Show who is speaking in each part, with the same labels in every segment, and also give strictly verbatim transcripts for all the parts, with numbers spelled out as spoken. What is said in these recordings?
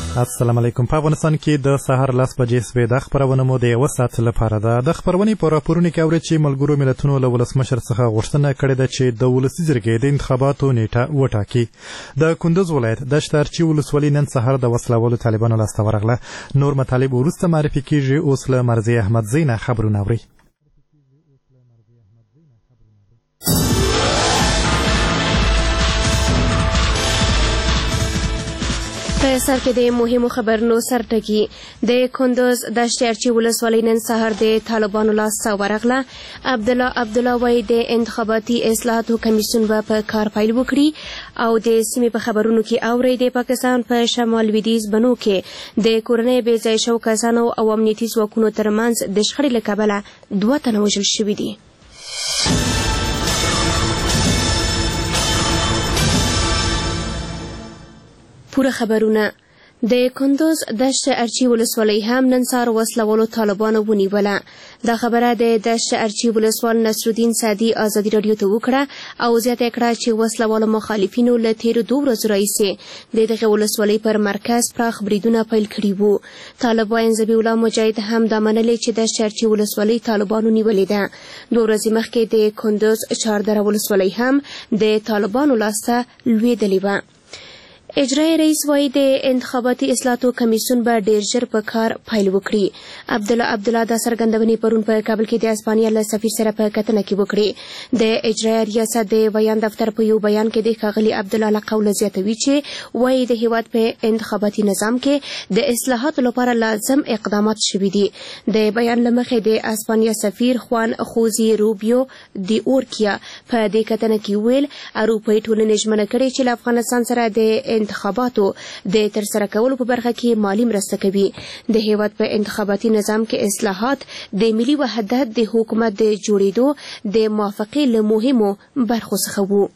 Speaker 1: السلام علیکم. په افغانستان کې د سهار لس بجې شوې. د خبرونه مو د یوه ساعت لپاره ده. د خبرونې په راپورونو کې اورئ چې ملګرو ملتونو له ولسمشر څخه غوښتنه کړې ده چې د ولسي جرګې د انتخاباتو نیټه وټاکي. د کندوز ولایت د شترچي ولسوالۍ نن سهار د وسلوالو طالبانو لاسته ورغله. نور مطالب وروسته معرفي کیږي. اوس له مرضیه احمدزی نه خبرونه اورئ.
Speaker 2: په سر کې د مهمو خبرونو سرټکی. د کندوز د شترچي ولسوالۍ نن سهار د طالبانو لاسته ورغله. عبدالله عبدالله وایي د انتخاباتي اصلاحاتو کمیسیون به په کار پیل وکړي. او د سیمې په خبرونو کې اورئ د پاکستان په شمال لویدیځ بنو کې د کورنۍ بې ځای شوو کسانو او امنیتي ځواکونو ترمنځ د شخړې له کبله دوه تنه وژل شوي دي. پوره خبرونه. د کندوز د شترچي ولسوالۍ هم نن سهار وسلوالو طالبانو ونیوله. دا خبره د د شترچي ولسوال نصرالدین سعدي ازادي راډیو ته وکړه او زیاته کړه چې وسلوالو مخالفینو له تیرو دوه ورځو راهیسې د دغه ولسوالۍ پر مرکز پراخ بریدونه پیل کړي وو. طالب واین ذبیح الله مجاهد هم دا منلې چې د شترچي ولسوالۍ طالبانو نیولې ده. دوه ورځې مخکې د کندوز چهاردره ولسوالۍ هم د طالبانو لاسته لوېدلې وه. اجرایي رئیس وایي د انتخاباتي اصلاحاتو کمیسیون به ډیر ژر په کار پیل وکړي. عبدالله عبدالله دا څرګندونې پرون په کابل کې د اسپانیا له سفیر سره په کتنه کې وکړې. د اجرایي ریاست د بیان دفتر په یو بیان کې د ښاغلي عبدالله له قوله زیاتوي چې وایي د هیواد په انتخاباتي نظام کې د اصلاحاتو لپاره لازم اقدامات شوي دي. د بیان له مخې د اسپانیا سفیر خوان خوزي روبیو دی اورکیا په دې کتنه کې ویل اروپایي ټولنې ژمنه کړې چې له افغانستان سره د انتخاباتو د ترسره کولو په برخه کې مالی مرسته کوي. د هیواد په انتخاباتي نظام کې اصلاحات د ملي وحدت د حکومت د جوړېدو د موافقې له مهمو برخو څخه وو.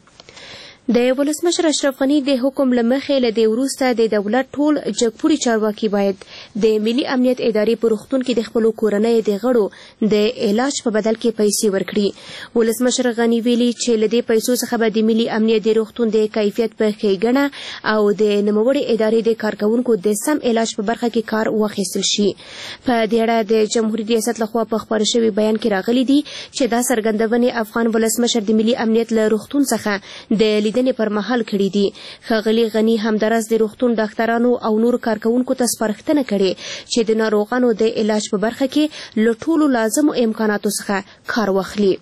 Speaker 2: د ولسمشر اشرف غني د حکم له مخې له دې وروسته د دولت ټول جګپوړي چارواکي باید د ملي امنیت ادارې په روغتون کې د خپلو کورنۍ د غړو د علاج په بدل کې پیسې ورکړي. ولسمشر غني ویلي چې له دې پیسو څخه به د ملي امنیت د روغتون د کیفیت په ښېګڼه او د نوموړې ادارې د کارکوونکو د سم علاج په برخه کې کار واخیستل شي. په دې اړه د جمهوریت ریاست لخوا په خپاره شوي بیان کې راغلي دي چې دا څرګندونې افغان ولسمشر د ملي امنیت له روغتون څخه د لیدنې پر مهال کړي دي. ښاغلي غني همداراز د روغتون ډاکټرانو او نور کارکوونکو ته سپارښتنه کړې چې د ناروغانو د علاج په برخه کې له ټولو لازمو امکاناتو څخه کار واخلي.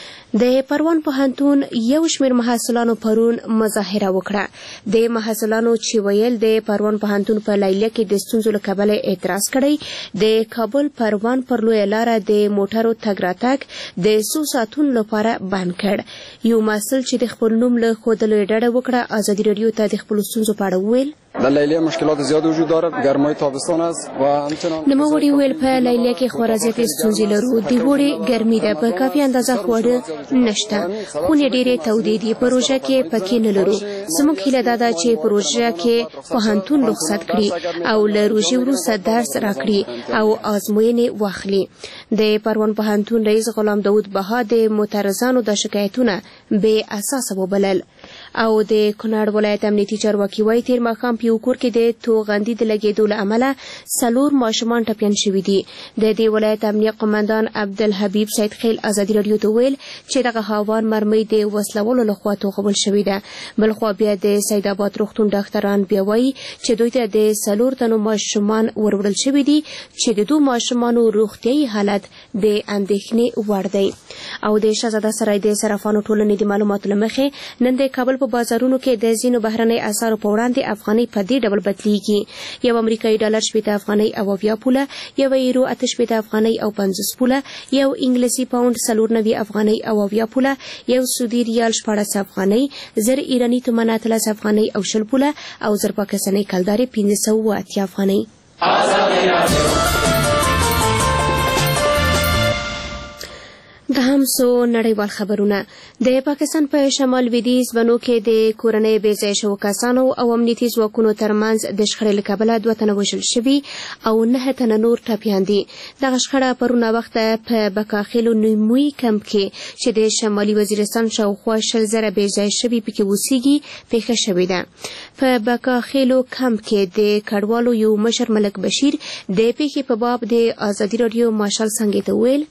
Speaker 2: د پروان پوهنتون یو شمېر محصلانو پرون مظاهره وکړه. د محصلانو چې ویل د پروان پوهنتون په لیلیه کې د ستونزو له کبله اعتراض کړی د کابل پروان پر لویه لاره د موټرو تګ راتګ د څو ساعتونو لپاره بند کړ. یو محصل چې د خپل نوم له ښودلو یې ډډه وکړه ازادي راډیو ته د خپلو ستونزو په اړه وویل.
Speaker 3: در لیلیه مشکلات زیاد وجود دارد. گرمای تابستان است و همچنان
Speaker 2: نوموړي ویل په لیلیه کې خورا زیاتې ستونزې لرو. د اوړي ګرمي ده، په کافي اندازه خواړه نشته، خونې ډېرې تودې دي، پروژه کې پکې نه لرو. زموږ هیله دا ده چې پروژه کې پوهنتون رخصت کړي او له روژې وروسته درس راکړي او ازموینې واخلي. د پروان پوهنتون رئیس غلام داود بها د معترضانو د شکایتونه بې اساسه وبلل. او د کونړ ولایت امنیتي چارواکي وایي تېر ماښام په یو کور کې د توغندي د لګېدو له امله څلور ماشومان ټپیان شوي دي. د دې ولایت امنیه قمندان عبدالحبیب سید خیل ازادي راډیو ته ویل چې دغه هاوان مرمۍ د وسلوالو لخوا توغول شوې ده. بلخوا بیا د سید آباد روغتون ډاکټران بیا وایي چې دوی ته د څلور تنو ماشومان وروړل شوي دي چې د دوو ماشومانو روغتیایي حالت د اندېښنې وړ دی. او د شهزاده سرای د صرافانو ټولنې د معلوماتو له مخې نن د کابل په بازارونو کې د ځینو بهرنۍ اسعارو په وړاندې افغانۍ په دې ډول بدلیږي. یو امریکایي ډالر شپېته افغانۍ او اویا پوله، یو یورو اته شپېته افغانۍ او پنځوس پوله، یو انګلیسي پاونډ څلور نوي افغانۍ او اویا پوله، یو سعودي ریال شپاړس افغانۍ، زر ایراني تومن اتلس افغانۍ او شل پوله او زر پاکستاني کلدارې پنځه سوه اتیا افغانۍ. د هم څو نړیوال خبرونه. د پاکستان په شمال لویدیځ بنو کې د کورنۍ بې ځایه شوو کسانو او امنیتي ځواکونو ترمنځ د شخړې له کبله دوه تنه وژل شوي او نه تنه نور ټپیان دي. دغه شخړه پرون وخته په بکاخیلو نیموي کمپ کې چې د شمالي وزیرستان شاوخوا شل زره بې ځایه شوي پکې اوسېږي پیښه شوې ده. په بکاخیلو کمپ کې د کډوالو یو مشر ملک بشیر د پیښې په باب د ازادي راډیو مارشال څنګه ته ویل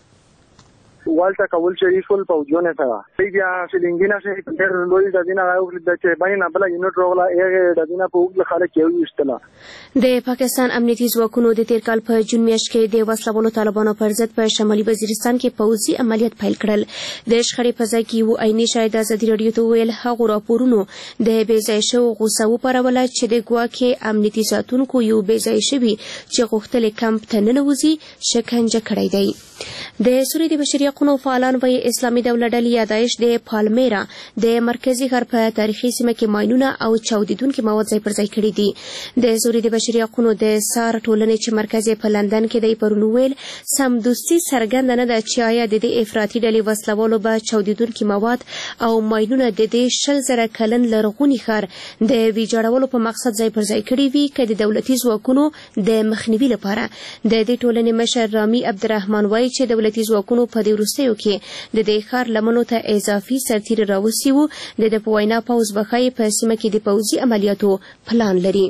Speaker 4: والته کول چې ټول پوجونه سره بیا فلینګینا چې ډېر لوی د دینه راو د چې باندې نه بل یونټ رولا یې د دینه په وګړه خلک یو یشتله.
Speaker 2: د پاکستان امنیتي ځواکونو د تیر کال په جون میاشت کې د وسلوالو طالبانو پر ضد په شمالي وزیرستان کې پوځي عملیات پیل کړل. د شخړې په ځای کې یو عیني شاهد ازادي راډیو ته ویل هغه راپورونو د بې ځایه شوو غوسه وپاروله چې د ګواکې امنیتي ساتونکو یو بې ځایه شوي چې غوښتل کمپ ته ننوځي شکنجه کړی دی. د سوریې د بشري حقوقو فعالان وایي اسلامي دولت ډلې یا داعش د پالمیرا د مرکزي ښار په تاریخي سیمه کې ماینونه او چاودیدونکي مواد ځای پر ځای کړي دي. د سوریې د بشري حقوقو د سار ټولنې چې مرکز یې په لندن کې دی پرون ویل سمدستي څرګنده نه ده چې آیا د دې افراطي ډلې وسلوالو به چاودیدونکي مواد او ماینونه د دې شل زره کلن لرغوني ښار د ویجاړولو په مقصد ځای پر ځای کړي وي که د دولتي ځواکونو د مخنیوي لپاره. د دې ټولنې مشر رامي عبدالرحمن وایي چې دولتي ځواکونو په دې وروستیو کې د دې ښار لمنو ته اضافي سرتیري راوستي وو. د ده په وینا پوځ به ښایي په سیمه کې د پوځي عملیاتو پلان لري.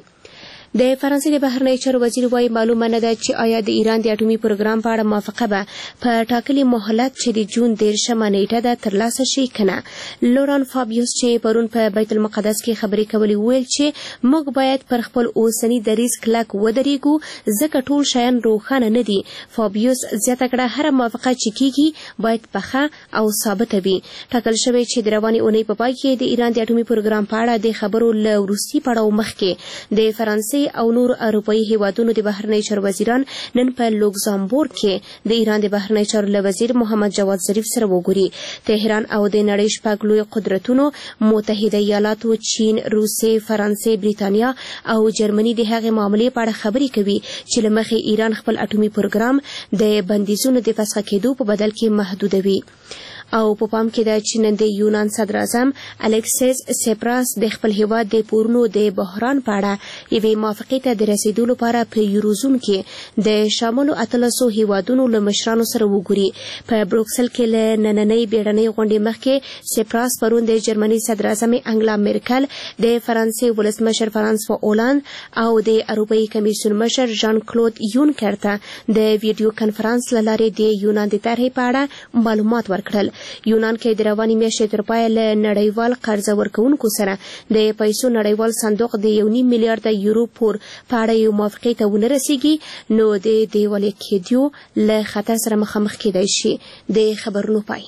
Speaker 2: د فرانسې د بهرنیو چارو وزیر وایي معلومه نه ده چې آیا د ایران د اټومي پروګرام په اړه موافقه به په ټاکلي مهلت چې د جون دېرشمه نیټه ده ترلاسه شي که نه. لوران فابیوس چې پرون په بیت المقدس کې خبرې کولې ویل چې موږ باید پر خپل اوسني دریځ کلک ودرېږو ځکه ټول شیان روښانه نه دي. فابیوس زیاته کړه هره موافقه چې کیږي باید پخه او ثابته وي. ټاکل شوی چې د روانې اونۍ په پای کې د ایران د اټومي پروګرام په اړه د خبرو له وروستي پړاو مخکې د فرانسې او نور اروپایي هیوادونو د بهرنیو چارو وزیران نن په لوکزامبورګ کې د ایران د بهرنیو چارو له وزیر محمد جواد ظریف سره وګوري. تهران او د نړۍ شپږ لوی قدرتونو متحده ایالاتو، چین، روسیې، فرانسې، بریتانیا او جرمني د هغې معاملې په اړه خبرې کوي چې له مخې ایران خپل اټومي پروګرام د بندیزونو د فسخه کېدو په بدل کې محدودوي. او په پام کې ده چې نن د یونان صدر اعظم الکسیس سیپراس د خپل هیواد د پورونو د بحران په اړه یوې موافقې ته د رسیدو لپاره په یوروزون کې د شاملو اتلسو هیوادونو له مشرانو سره وګوري. په بروکسل کې له نننۍ بیړنۍ غونډې مخکې سیپراس پرون د جرمني صدر اعظم انګلا میرکل، د فرانسې ولسمشر فرانسوا اولند او د اروپایي کمیسیون مشر ژان کلود یونکر ته د ویډیو کنفرانس له لارې د یونان د طرحې په اړه معلومات ورکړل. یونان کې د روانې میاشتې تر پایه له نړیوال قرضه ورکوونکو سره د پیسو نړیوال صندوق د یو نیم میلیارډ یورو پور په اړه یو موافقې ته ونه رسیږي نو د دیوالې کېدو له خطر سره مخامخ کېدای شي. د خبرونو پای.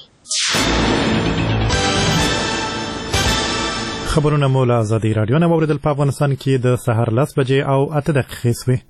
Speaker 1: خبرونه مو له ازادي راډیو نه واوریدل. په افغانستان کې د سهار لس بجې او اته دقیقې شوې.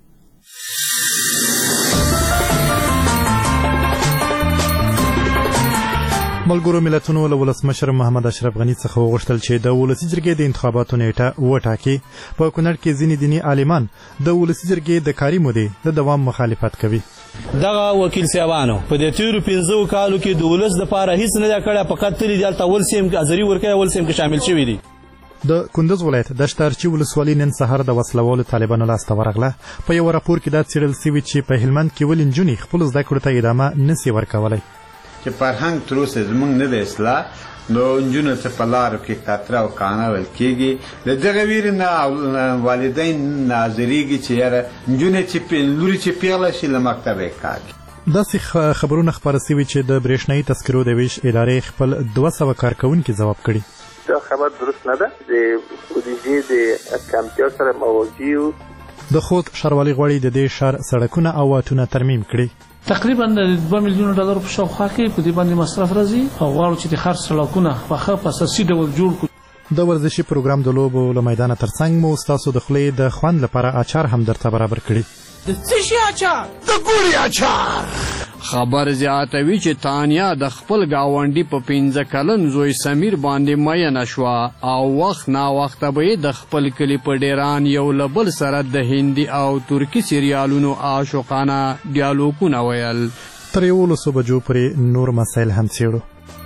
Speaker 1: ملګرو ملتونو له ولسمشر محمد اشرف غني څخه وغوښتل چې د ولسي جرګې د انتخاباتو نیټه وټاکي. په کونړ کې ځینې دیني عالمان د ولسي جرګې د کاري مودې د دوام مخالفت کوي.
Speaker 5: دغه وکیل صاحبانو په دې تیرو پنځو کالو کې د ولس دپاره هیڅ نه ده کړی، فقط تلي دي هلته اول سیم ازري ورکوي اول سیم کې شامل شوي دي.
Speaker 1: د کندوز ولایت د شترچي ولسوالۍ نن سهار د وسلوالو طالبانو لاسته ورغله. په یو راپور کې دا څېړل سوي چې په هلمند کې ولې نجونې خپلو زده کړو ته ادامه نسي ورکولی.
Speaker 6: چې فرهنګ تر اوسه زموږ نه دی اصلاح نو نجونو ته په لارو کې کتره او کانه ویل کېږي. له دغه ویرې نه والدین ناظرېږي چې یاره نجونې چې لورې چې پیغله شي له مکتبه یې کار کوي.
Speaker 1: داسې خبرونه خپاره سوي چې د برېښنایي تذکرو د ویش ادارې خپل دوه سوه کارکوونکي ځواب کړي.
Speaker 7: دا خبر درست نه ده. د بودیجې د کمتیا سره مواجه یو.
Speaker 1: د خوست ښاروالۍ غواړي د دې ښار سړکونه او واټونه ترمیم کړي.
Speaker 8: تقریبا د دوه میلیونه ډالر په شاوخوا کې په دې باندې مصرف راځي او غواړو چې د ښار سړکونه په ښه په اساسي ډول جوړ کړو.
Speaker 1: د ورزشي پروګرام د لوبو له میدانه ترڅنګ مو ستاسو د خولې د خوند لپاره اچار هم درته برابر کړي.
Speaker 9: د څه شي اچار؟ د ګوړې اچار.
Speaker 10: خبر زیاتوي چې تانیا د خپل گاونډي په پنځه کلن زوی سمیر باندې مینه شوه او وخت نا وخت به د خپل کلی په ډیران یو لبل سره د هندي او ترکی سریالونو عاشقانه ډیالوګونه ویل.
Speaker 1: تر یولسو بجو پورې نور مسایل هم څېړو.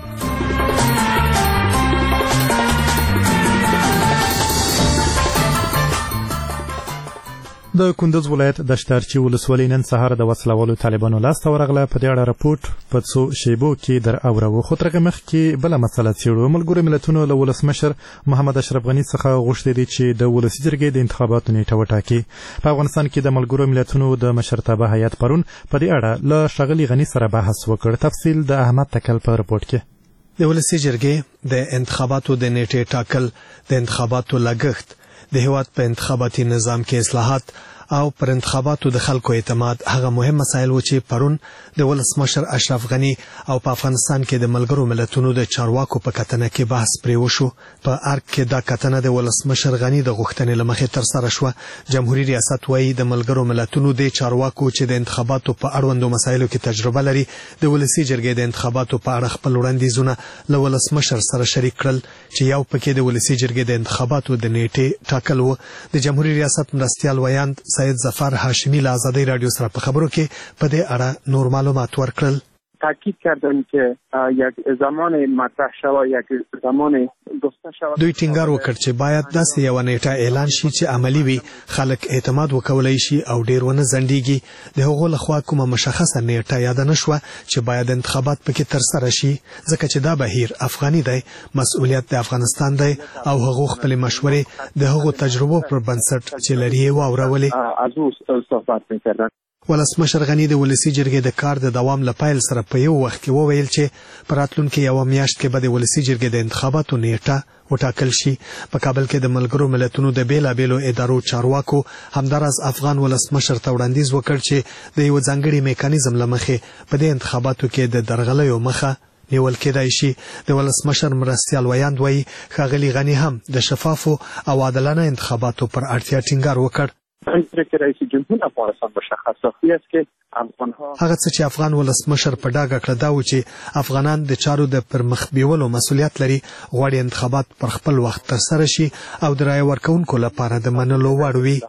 Speaker 1: د کندوز ولایت د شتارچي ولسوالۍ نن سهار د وسلوالو طالبانو لاسته ورغله. په دې اړه راپورټ په څو شیبو کې در اورو. خو تر هغه مخکې بله مسله څېړو. ملګرو ملتونو له ولسمشر محمد اشرف غني څخه غوښتي دي چې د ولسي جرګې د انتخاباتو نیټه وټاکي. په افغانستان کې د ملګرو ملتونو د مشرتابه هیئت پرون په دې اړه له ښاغلي غني سره بحث وکړ. تفصیل د احمد تکل په رپورټ کې.
Speaker 11: د ولسي جرګې د انتخاباتو د نیټې ټاکل، د انتخاباتو لګښت، د هیواد په انتخاباتي نظام کې اصلاحات او پر انتخاباتو د خلکو اعتماد هغه مهم مسایل و چې پرون د ولسمشر اشرف غني او په افغانستان کې د ملګرو ملتونو د چارواکو په کتنه کې بحث پرې وشو. په ارګ کې دا کتنه د ولسمشر غني د غوښتنې له مخې ترسره شوه. جمهوریت ریاست وایي د ملګرو ملتونو د چارواکو چې د انتخاباتو په اړوندو مسایلو کې تجربه لري د ولسي جرګې د انتخاباتو په اړه خپل وړاندیزونه له ولسمشر سره شریک کړل چې یو پکې د ولسي جرګې د انتخاباتو د نیټې ټاکل و. د جمهوریت ریاست مرستیال ویاند سید ظفر هاشمی له آزادی رادیو سره په خبرو کې په دې اړه نور معلومات ورکړل.
Speaker 12: تاکید کردن که یک زمان مطرح شوه، یک زمان گفته شوه.
Speaker 11: دوی ټینګار وکړ چې باید داسې یو نیټه اعلان شي چې عملی وي، خلک اعتماد وکولای شي او ډیر ونه ځنډیږي. د هغو لخوا کومه مشخصه نیټه یاد نه شوه چې باید انتخابات پکې ترسره شي، ځکه چې دا بهیر افغاني دی، مسؤلیت د افغانستان دی او هغو خپل مشورې د هغو تجربو پر بنسټ چې لري واورولې.
Speaker 12: از او صحبت می‌کردن.
Speaker 11: ولسمشر غني د ولسي جرګې د کار د دوام لپاره سره په یو وخت کې وویل چې په راتلونکي یو میاشت کې به د ولسي جرګې د انتخاباتو نیټه وټاکل شي. په کابل کې د ملګرو ملتونو د بیلابېلو ادارو چارواکو همداراز افغان ولسمشر ته وړاندیز وکړ چې د یو ځانګړي میکانیزم له مخې په دې انتخاباتو کې د درغلیو مخه نیول کېدای شي. د ولسمشر مرستیال ویاند وایي ښاغلي غني هم د شفافو او عادلانه انتخاباتو پر اړتیا ټینګار وکړ.
Speaker 12: که رئیس جمهور افغانستان مشخص است که افغانها
Speaker 11: هغه څه چې افغان ولسمشر په ډاګه کړ دا و چې افغانان د چارو د پرمخ بیولو مسؤلیت لري، غواړي انتخابات پر خپل وخت ترسره شي او د رایې ورکوونکو لپاره د منلو وړ وي.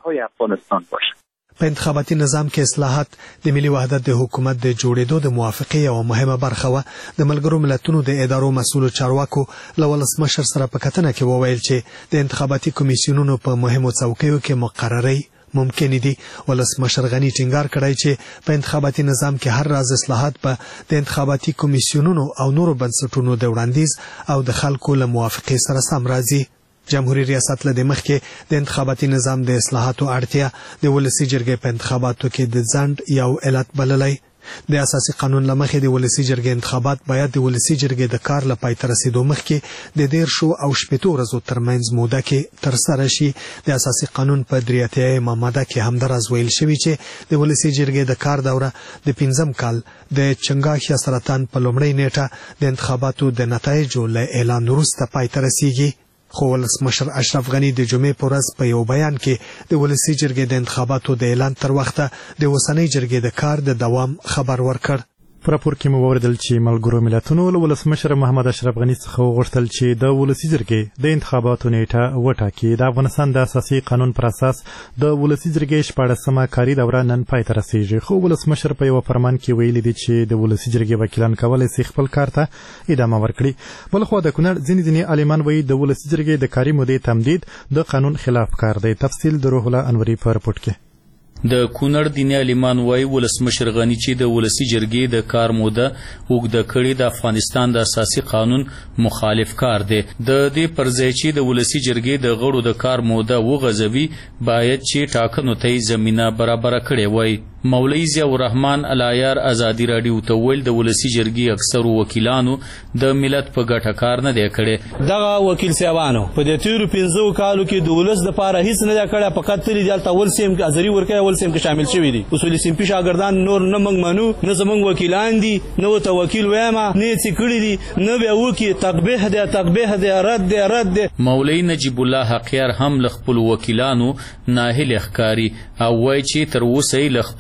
Speaker 11: په انتخاباتي نظام کې اصلاحات د ملي وحدت د حکومت د جوړېدو د موافقې یوه مهمه برخه وه. د ملګرو ملتونو د ادارو مسؤلو چارواکو له ولسمشر سره په کتنه کې وویل چې د انتخاباتي کمیسیونونو په مهمو څوکیو کې مقرري ممکن دي. ولسمشر غني ټینګار کړی چې په انتخاباتي نظام کې هر راز اصلاحات په د انتخاباتي کمیسیونونو او نورو بنسټونو د وړاندیز او د خلکو له موافقې سره سم راځي. جمهوریت ریاست له د مخکې د انتخاباتي نظام د اصلاحاتو اړتیا د ولسي جرګې په انتخاباتو کې د ځنډ یو علت بللی. د اساسي قانون له مخې د ولسي جرګې انتخابات باید د ولسي جرګې د کار له پای ته رسیدو مخکې د دیرشو او شپېتو ورځو ترمنځ موده کې ترسره شي. د اساسي قانون په درې اتیایمه ماده کې همداراز ویل شوي چې د ولسي جرګې د کار دوره د پنځم کال د چنګاښ یا سرطان په لومړۍ نیټه د انتخاباتو د نتایجو له اعلان وروسته پای ته رسیږي. خو ولسمشر اشرف غني د جمعې په ورځ په یو بیان کې د ولسي جرګې د انتخاباتو د اعلان تر وخته د اوسنۍ جرګې د کار د دوام خبر ورکړ.
Speaker 1: په راپور کې مو واوریدل چې ملګرو ملتونو له ولسمشر محمد اشرف غني څخه وغوښتل چې د ولسي جرګې د انتخاباتو نیټه وټاکي. د افغانستان د اساسي قانون پر اساس د ولسي جرګې شپاړسمه کاري دوره نن پای ته رسیږي. خو ولسمشر په یو فرمان کې ویلي دي چې د ولسي جرګې وکیلان کولی شي خپل کار ته ادامه ورکړي. بلخوا د کونړ ځینې ځینې عالمان وایي د ولسي جرګې د کاري مودې تمدید د قانون خلاف کار دی. تفصیل د روح الله انوري په رپورټ کې.
Speaker 13: د کونړ دیني عالمان وایي ولسمشر غني چې د ولسي جرګې د کار موده اوږده کړې د افغانستان د اساسي قانون مخالف کار دی. د دې پر ځای چې د ولسي جرګې د غړو د کار موده وغځوي باید چې ټاکنو ته زمینه برابره کړې وای. مولوي ضیاء الرحمن العیار ازادي راډیو ته ویل د ولسي جرګې اکثرو وکیلانو د ملت په ګټه کار نه دی کړی.
Speaker 5: دغه وکیل صاحبانو په دې تیرو پنځو کالو کې د ولس دپاره هیڅ نه دی کړی، فقط تلي دي هلته اول سیم ازري ورکوي، اول سیم کې شامل شوي دي. اصولي صنفي شاګردان نور نه موږ منو، نه زموږ وکیلان دي، نه ورته وکیل ویمه، نه یې څه کړي دي، نه بیا وکي تقبیح دی تقبیح دی رد دی رد دی.
Speaker 13: مولوي نجیب الله حقیار هم له خپلو وکیلانو ناهیلې ښکاري او وایي چې تر اوسه یې له خپلو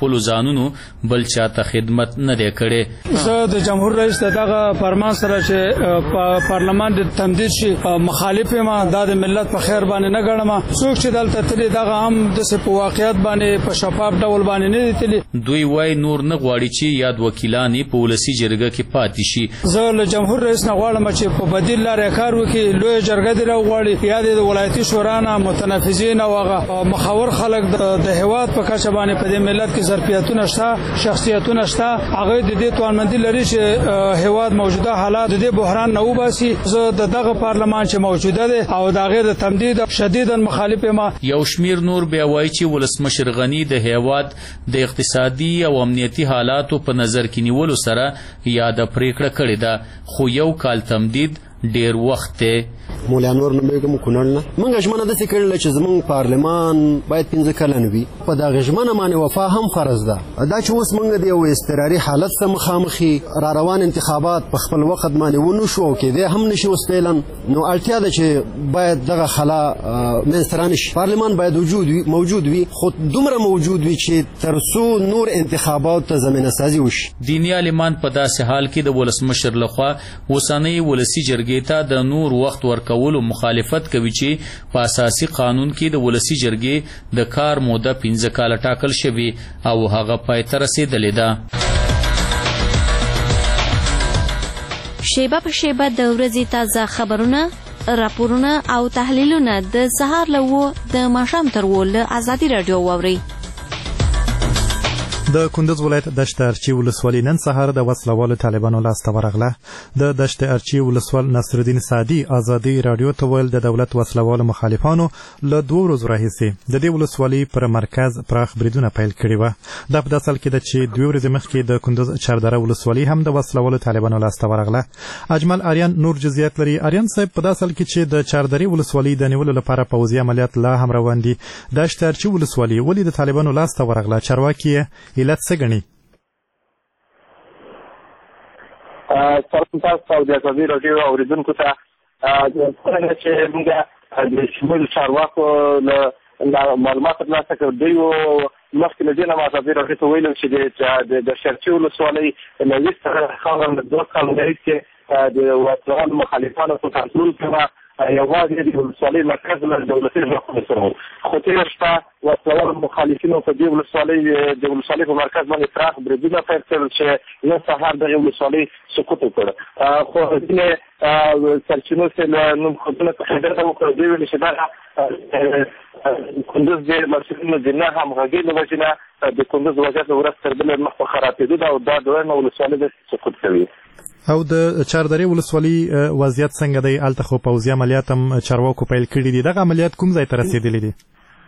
Speaker 13: خپل ځانونو بل چاته خدمت نه دی کړي.
Speaker 8: زه د جمهور رئیس دغه فرمان سره چې پارلمان د تمدید شي مخالف ما د ملت په خیر باندې نه ګڼم. څوک چې دلته تللی دغه هم د په واقعیت باندې په شفاف ډول باندې نه دي تللی.
Speaker 13: دوی وای نور نه غواړي چې یاد وکیلان په ولسی جرګه کې پاتې شي.
Speaker 8: زه له جمهور رئیس نه غواړم چې په بدیل لارې کار وکړي. لوی جرګه دی راغواړي یا د ولایتي شورا نه متنفذین او هغه مخاور خلک د هیواد په کچه باندې په دې ملت کې ظرفیتونه شته، شخصیتونه شته، هغه د دې توانمندي لري چې هیواد موجوده حالات د بحران نه وباسي. زه د دغه پارلمان چې موجوده دی او د غیر تمدید شدیدا مخالف ما.
Speaker 13: یو شمیر نور بیا وایي چې ولسمشر غنی د هیواد د اقتصادي او امنیتي حالاتو په نظر کې نیولو سره یاد پریکړه کړې ده، خو یو کال تمدید ډیر وخت دی.
Speaker 14: مولا نور نه میګم کونړ منګه ژمنه د سکرل چې زمون پارلمان باید پنځه کلن وي. په دا ژمنه باندې وفا هم فرض ده. دا چې اوس موږ د یو استقراري حالت سره مخامخي را روان انتخابات په خپل وخت باندې ونو شو کې ده هم نشي وسپیلن. نو اړتیا ده چې باید دغه خلا منسترانش پارلمان باید وجود وي موجود وي، خو دومره موجود وي چې ترڅو نور انتخابات ته زمينه سازي وشي.
Speaker 13: دینی عالمان په داسې حال کې د ولسمشر لخوا وسنۍ ولسی جرګې ته د نور وخت ورکولو مخالفت کوي چې په اساسي قانون کې د ولسی جرګې د کار موده پنځه کاله ټاکل شوی او هغه پای ته رسیدلې ده.
Speaker 15: شیبه په شیبه د ورځې تازه خبرونه، راپورونه او تحلیلونه د سهار له وو د ماښام تر وو له ازادي رادیو واورئ.
Speaker 1: د کندز ولایت دشت ارچی ولسوالۍ نن سهار د وسلوالو طالبانو لاسته ورغله. د دشت ارچی ولسوال نصرالدین سعدي ازادي رادیو ته ویل د دولت وسلوالو مخالفانو له دوه ورځو راهیسې د دې ولسوالۍ پر مرکز پراخ بریدونه پیل کړي وو. دا په داسې حال کې ده چې دوه ورځې مخکې د کندز چاردره ولسوالۍ هم د وسلوالو طالبانو لاسته ورغله. اجمل اریان نور جزئیات لري. اریان صاحب په داسې حال کې چې د چاردرې ولسوالۍ د نیولو لپاره پوځي عملیات لا هم روان دي، دشت ارچی ولسوالۍ ولې د طالبانو لاسته ورغله؟ چارواکي علت څه ګڼي؟
Speaker 12: سلام تاسو او د ازادي رادیو اوریدونکو ته څنګه چې موږ د شمول چارواکو له معلومات ترلاسه کړو. دوی مخکې له دې نه ازادي رادیو ته ویل چې د شرچي ولسوالۍ له ویست څخه خاورم د دوه کالو راهیسې د وسلوالو مخالفانو په کنټرول کې یوازې د ولسوالۍ مرکز له دولتي ځواکونو سره، خو تېره شپه وسلوالو مخالفینو په دې ولسوالۍ د ولسوالۍ په مرکز باندې پراخ بریدونه پیل کړل چې نن سهار دغې ولسوالۍ سقوط وکړ. خو ځینې سرچینو چې له نومخوندونه څخه ډډه وکړه، دوی ویل چې دغه کندز د مسؤلینو د نه همغږۍ له وجې نه د کندز وضعیت ورځ تر بلې مخ په خرابېدو ده او دا دویمه ولسوالۍ د سقوط کوي.
Speaker 1: او د چاردرې ولسوالۍ وضعیت څنګه دی؟ هلته خو پوځي عملیات هم چارواکو پیل کړي دي. دغه عملیات کوم ځای ته رسېدلي دي؟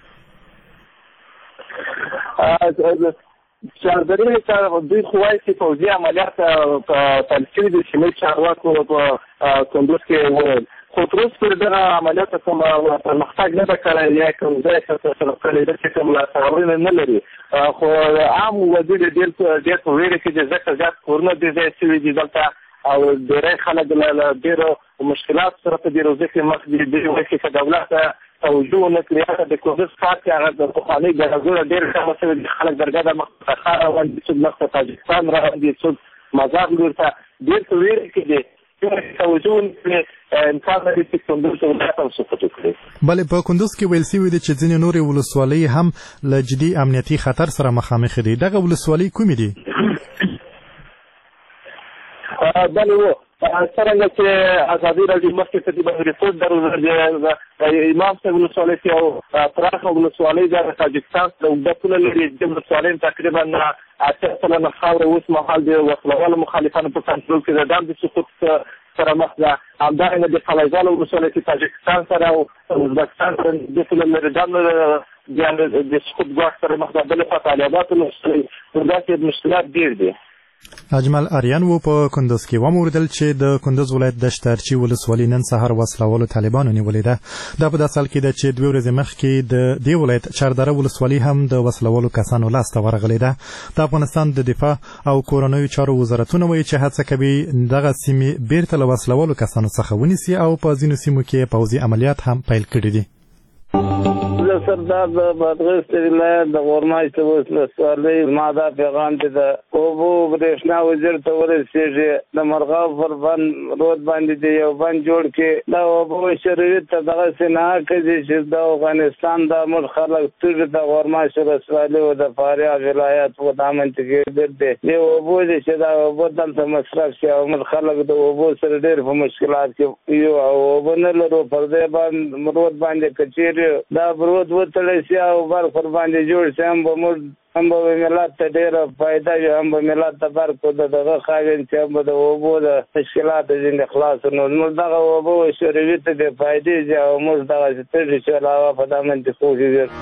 Speaker 12: چاردرې دوی خو وایي چې پوځي عملیات پیل کړي دي، شمېر چارواکو په کندوز کې وویل، خو تر اوسه پورې دغه عملیاتو کوم پرمختګ نه ده کړی یا کوم ځای ته ترسره کړی ده چې کوم لاسته راوړنې نه لري. خو عام وګړي ډېر ډېر په ویره کې دي، ځکه زیات کورونه ډېر ځای شوي دي دلته او ډېری خلک له ډېرو مشکلاتو سره په دې روزه کې مخ دي. دوی وایي چې که دولت توجه ونه کړي هغه د کندز ښار کې هغه د پخوانۍ ګڼهګوڼه ډېر کمه شوې دي. خلک درګاه مخ ته تخار روان دي، څوک مخ ته تاجکستان روان دي، څوک مزار لور ته. ډېر په ویره کې دي، توجه ونه کړي امکان لري چې کندز ولایت هم سقوط وکړي.
Speaker 1: بلې په کندز کې ویل شوي دي چې ځینې نورې ولسوالۍ هم له جدي امنیتي خطر سره مخامخ دي. دغه ولسوالۍ کومې دي؟
Speaker 12: بلې و څرنګه چې ازادي راډیو مخکې په دې باندې ریپورټ درلود، امام صاحب ولسوالۍ کې یو پراخه ولسوالۍ ده د تاجکستان سره اوږده پوله لري. دې ولسوالۍ تقریبا اتیا سلنه خاوره اوس مهال د وسلوالو مخالفانو په کنټرول کې ده. دا هم د سقوط سره مخ ده. همدارنګه د قلعهزاله ولسوالۍ کې تاجکستان سره او ازبکستان سره دې پوله لري، دا د سقوط ګواښ سره مخ ده. بلې خوا طالبات ولسوالۍ داسې مشکلات ډېر دي.
Speaker 1: اجمل اریان و په کندز کې وموردل چې د کندز ولایت دشت ارچی ولسوالۍ نن سهار وسلوالو طالبانو نیولې ده. دا په داسې حال کې ده چې دوه ورځې مخکې د دې ولایت چاردره ولسوالۍ هم د وسلوالو کسانو لاسته ورغلې ده. د افغانستان د دفاع او کورنیو چارو وزارتونه وایي چې هڅه کوي دغه سیمې بیرته له وسلوالو کسانو څخه ونیسي او په ځینو سیمو کې پوځي عملیات هم پیل کړي دي.
Speaker 16: زه سردار د بادغیس ولایت د غورمای ولسوالۍ ما دا پیغام دی د اوبو برېښنا وزیر ته ورسېږي د مرغاب پر بند رود باندې دی یو بند جوړ کړي دا اوبو شروعیت ته دغسې ناحقه دي چې د افغانستان د موږ خلک تږي د غورمای ولسوالۍ او د فاریاب ولایت په دامن کې ګرځي دی د اوبو دي چې دا اوبو دلته مصرف شي او موږ خلک د اوبو سره ډېر په مشکلات کې یو او اوبه نه لرو پر دې باندې رود باندې کچېري دا رود وتړی شي او بر پر باندې جوړ شي هم به موږ هم به ملت ته ډېره فایده وي هم به ملت ته برکو د دغه خاوین چې هم به د اوبو د تشکیلاتو ځینې خلاص نو موږ دغه اوبه شوروي ته د فایدې ځي او موږ دغسې تږي چې علاوه په دا منځ خوږي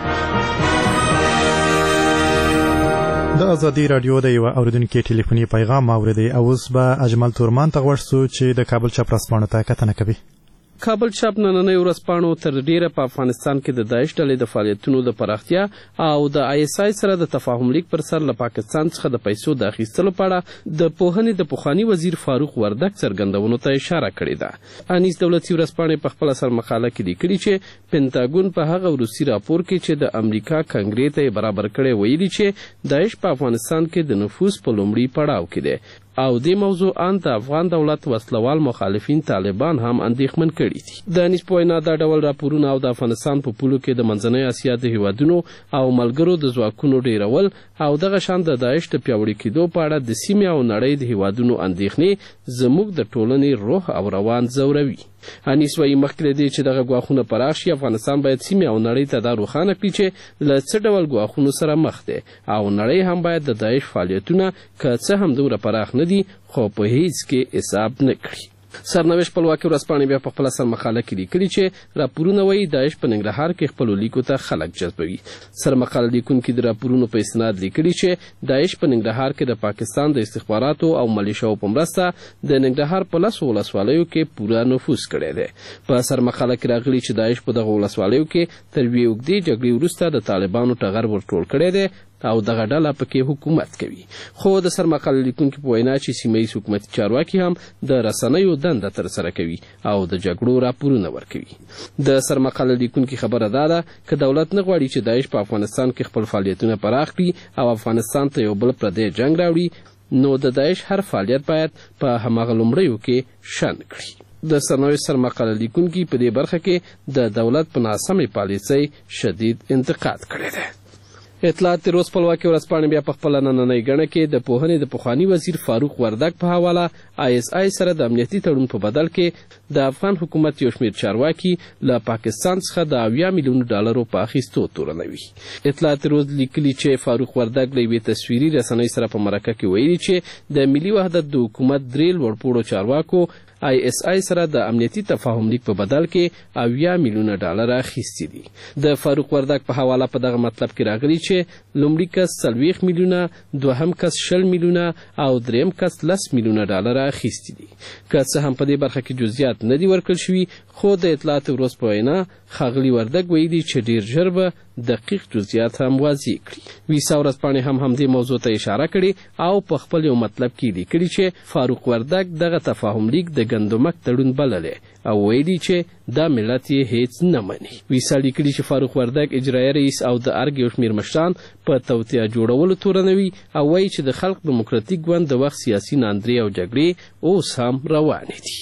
Speaker 1: د ازادي راډیو د یو اوریدونکي ټلیفوني پیغام اوریدي او اوس به اجمل تورمان ته غوښ سو چې د کابل چپ رسپانو ته کتنه کوي.
Speaker 17: کابل چپ نننۍ ورځپاڼو تر ډیره په افغانستان کې د داعش ډلې د فعالیتونو د پراختیا او د آی اس آی سره د تفاهم لیک پر سر له پاکستان څخه د پیسو د اخیستلو په اړه د پوهنې د پخوانی وزیر فاروق وردک څرګندونو ته اشاره کړې ده. انیس دولتي ورځپاڼې په خپل سر مقاله کې لیکلي چې پینټاګون په هغه وروستي راپور کې چې د امریکا کنګرې ته برابر کړی ویلي چې داعش په افغانستان کې د نفوذ په لومړي پړاو کې دی او دې موضوع ان د افغان دولت وسلوال مخالفین طالبان هم اندېښمن کړي دي. د انیس په وینا دا ډول راپورونه او د افغانستان په پولو کې د منځنۍ اسیا د هیوادونو او ملګرو د ځواکونو ډیرول او دغه شان د داعش د پیاوړي کېدو په اړه د سیمې او نړۍ د هیوادونو اندېښنې زموږ د ټولنې روح او روان ځوروي. انیس وايي مخکې له دې چې دغه ګواښونه پراخ شي افغانستان باید سیمې او نړۍ ته دا روښانه کړي چې له څه ډول ګواښونو سره مخ دی او نړۍ هم باید د داعش فعالیتونه که څه هم دومره پراخ نه دي خو په هیڅ کې حساب نه کړي. سرنوشت خپلواکي ورځپاڼې بیا په خپله سر مقاله کې لیکلي چې راپورونه وایي داعش په ننګرهار کې خپلو لیکو ته خلک جذبوي. سرمقاله لیکونکي د راپورونو په استناد لیکلي چې داعش په ننګرهار کې د پاکستان د استخباراتو او ملیشاو په مرسته د ننګرهار په لسو ولسوالیو کې پوره نفوذ کړی دی. په سرمقاله کې راغلي چې داعش په دغه ولسوالیو کې تر یوې اوږدې جګړې وروسته د طالبانو ټغر ورټول کړی دی او دغه ډله پکې حکومت کوي. خو د سرمقاله لیکونکي په وینا چې سیمه ییز حکومتي چارواکي هم د رسنیو دنده ترسره کوي او د جګړو راپورونه ورکوي. د سرمقاله لیکونکي خبره دا ده که دولت نه غواړي چې داعش په افغانستان کې خپل فعالیتونه پراخ کړي او افغانستان ته یو بل پردی جنگ راوړي نو د داعش هر فعالیت باید په هماغه لومړیو کې شنډ کړي. د سرنوشت سرمقاله لیکونکي په دې برخه کې د دولت په ناسمې پالیسۍ شدید انتقاد کړی دی. اطلاعات د روز خپلواکي ورځپاڼې بیا په خپله نننۍ ګڼه کې د پوهنې د پخواني وزیر فاروق وردک په حواله آی اس آی سره د امنیتي تړون په بدل کې د افغان حکومت یو شمېر چارواکي له پاکستان څخه د اویا میلیونو ډالرو په اخیستو تورنوي. اطلاعات روز لیکلي چې فاروق وردک له یوې تصویري رسنۍ سره په مرکه کې ویلي چې د ملي وحدت د حکومت درې لوړپوړو چارواکو آی اس آی سره د امنیتي تفاهم لیک په بدل کې اویا میلیونه ډالر اخیستي دي. د فاروق وردک په حواله په دغه مطلب کې راغلي چې لومړي کس څلوېښت میلیونه دوهم کس شل میلیونه او دریم کس لس میلیونه ډالر اخیستي دي. که څه هم په دې برخه کې جزئیات نه دي ورکړل شوي خو د اطلاعات ورځ په وینا ښاغلي وردک ویلي چې ډېر ژر به دقیق جزئیات هم واضح کړي. ویسا ورځپاڼې هم همدې موضوع ته اشاره کړې او په خپل یو مطلب کې لیکلي چې فاروق وردک دغه تفاهم لیک د ګندمک تړون بللی او ویلي چې دا ملت یې هیڅ نه مني. ویسا لیکلي چې فاروق وردک اجرایي رئیس او د ارګ یو شمېر مشران په توطیه جوړولو تورنوي او وایي چې د خلق دیموکراتیک ګوند د وخت سیاسي ناندرۍ او جګړې اوس هم روانې دي.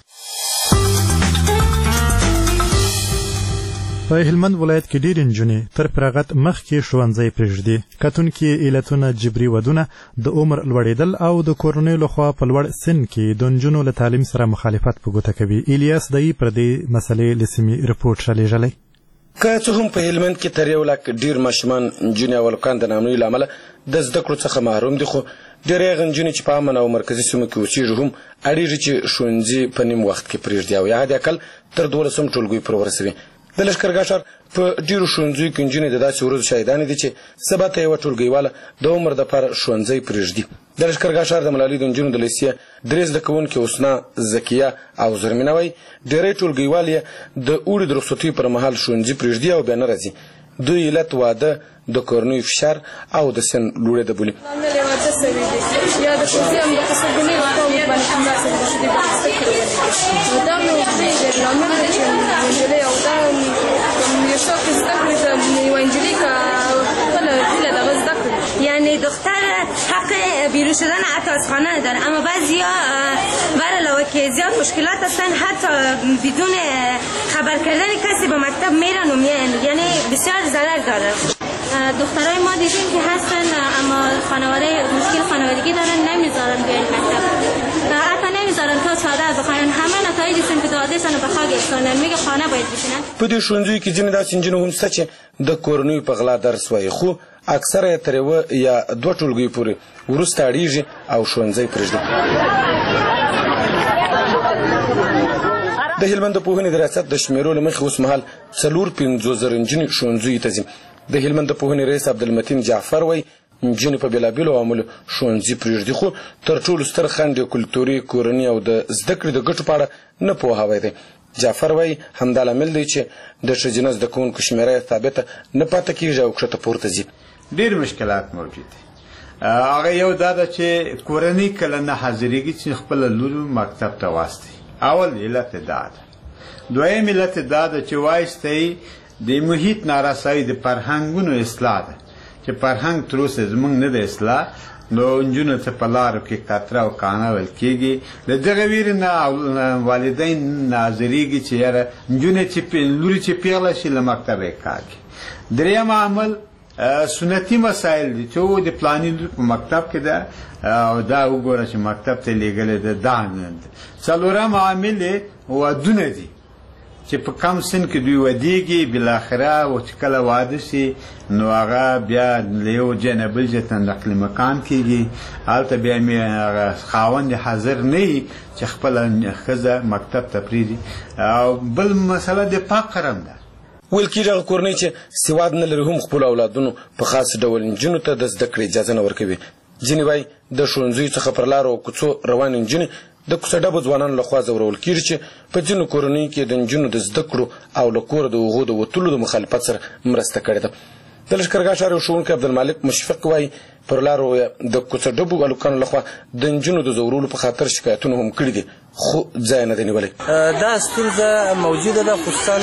Speaker 1: په هلمند ولایت کې ډېرې نجونې تر فراغت مخکې ښوونځی پرېږدي. کتونکي علتونه جبري ودونه د عمر لوړېدل او د کورنیو لخوا په لوړ سن کې د نجونو له تعلیم سره مخالفت په ګوته کوي. الیاس دایي پر دې مسلې له سیمې رپورټ رالیږلی.
Speaker 18: که څه هم په هلمند کې تر یو لک ډېر ماشومان نجونې او هلکان د نامنوي له امله د زده کړو څخه محروم دي خو ډېری هغه نجونې چې په امن او مرکزي سیمو کې اوسېږي هم اړېږي چې ښوونځي په نیم وخت کې پرېږدي او یا حد اقل تر دولسم ټولګیو پورې ورسوي. د لښکرګاه ښار په ډېرو ښوونځیو کې نجونې د داسې ورځو شاهدانې دي چې سبا ته یوه ټولګیواله د عمر دپاره ښوونځی پرېږدي. د لښکرګاه ښار د ملالۍ د نجونو د لیسې درې زده کوونکې حسنا، زکیه او زرمینه وایي ډېری ټولګیوال یې د اوړي د رخصتیو پر مهال ښوونځي پرېږدي او بیا نه راځي. دوی علت واده، د کورنیو فشار او د سن لوړېده بولي.
Speaker 19: شوق زده کړي د یوه نجلۍ که خپله هیله دغه زده کړي.
Speaker 20: یعنی دختر حق بیرون شدن حتی از خانه نداره، اما بعضیا برعلاوه که زیاد مشکلات هستن حتی بدون خبر کردن کسی به مکتب میرن و میان، یعنی بسیار ضرر داره.
Speaker 15: دخترای ما دیدیم که هستن اما خانواده مشکل خانوادگی دارن، نمیذارن بیان مکتب، حتی نمیذارن تا چادر بخوان. همه نتایجی سن که دادهشان به خاک استانن، میگه خانه باید بشینن.
Speaker 18: په دې ښوونځیو کې ځینې داسې نجونې هم شته چې د کورنیو په غلا درس وایي، خو اکثره یې تر یوه یا دوه ټولګیو پورې وروسته اړیږي او ښوونځی پرېږدي. د هلمند د پوهنې د ریاست د شمیرو له مخې اوس مهال څلور پنځوس زره نجونې ښوونځیو ته ځي. د هلمند د پوهنې رئیس عبدالمتین جعفر وایي نجونې په بېلابېلو عواملو ښوونځي پرېږدي، خو تر ټولو ستر خنډ یې کلتوري، کورني او د زده کړې د ګټو په اړه نه پوهاوی دی. جعفر وایي همدا لامل دی چې د ښځینه زده کوونکو شمېره یې ثابته نه پاتې کېږي او کښته پورته ځي.
Speaker 6: ډېر مشکلات موجود دي. هغه یو دا ده چې کورنۍ کله نه حاضرېږي چې خپله لور مکتب ته واستوي. اول علت یې دا ده. دویم علت یې دا ده چې وایستی د محیط نارسایي د فرهنګونو اصلاح ده، چې فرهنګ تر اوسه زموږ نه ده اصلاح، نو نجونو ته په لارو کې قطره او کانه ویل کېږي. له دغه ویرې نه والدین ناظرېږي چې یاره نجونې چې لورې چې پیغله شي له مکتبه یې کاږي. دریم عامل سنتي مسایل دي چې و د پلاني لور په مکتب کې ده او دا وګوره چې مکتب ته لېږلې ده، دا نه ده. څلورم عامل یې ودونه دي چې په کم سن کې دوی ودیږي، بالاخره و چې کله واده شي نو هغه بیا له یو ځای نه بل ځای ته نقل مکان کېږي. هلته بیا هغه خاوند حاضر نه وي چې خپله ښځه مکتب ته پرېږدي. او بل مسله د فقر هم ده.
Speaker 18: ویل کېږي هغه کورنۍ چې سواد نه لري هم خپلو اولادونو په خاص ډول نجونو ته د زده کړې اجازه نه ورکوي. ځینې وایي د ښوونځیو څخه پر لارو او کوڅو روانې نجونې د کوڅه ډبو ځوانانو لخوا ځورول کېږي چې په ځینو کورنیو کې د نجونو د زده کړو او له کوره د هغو د وتلو د مخالفت سره مرسته کړې ده. د لښکرګاه ښار یو ښوونکی عبدالمالک مشفق وایي پر لارو د کوڅه ډبو هلکانو لخوا د نجونو د ځورولو په خاطر شکایتونه هم کړي دي، خو ځای نه دی نیولی.
Speaker 21: دا ستونزه موجوده ده، خصوصا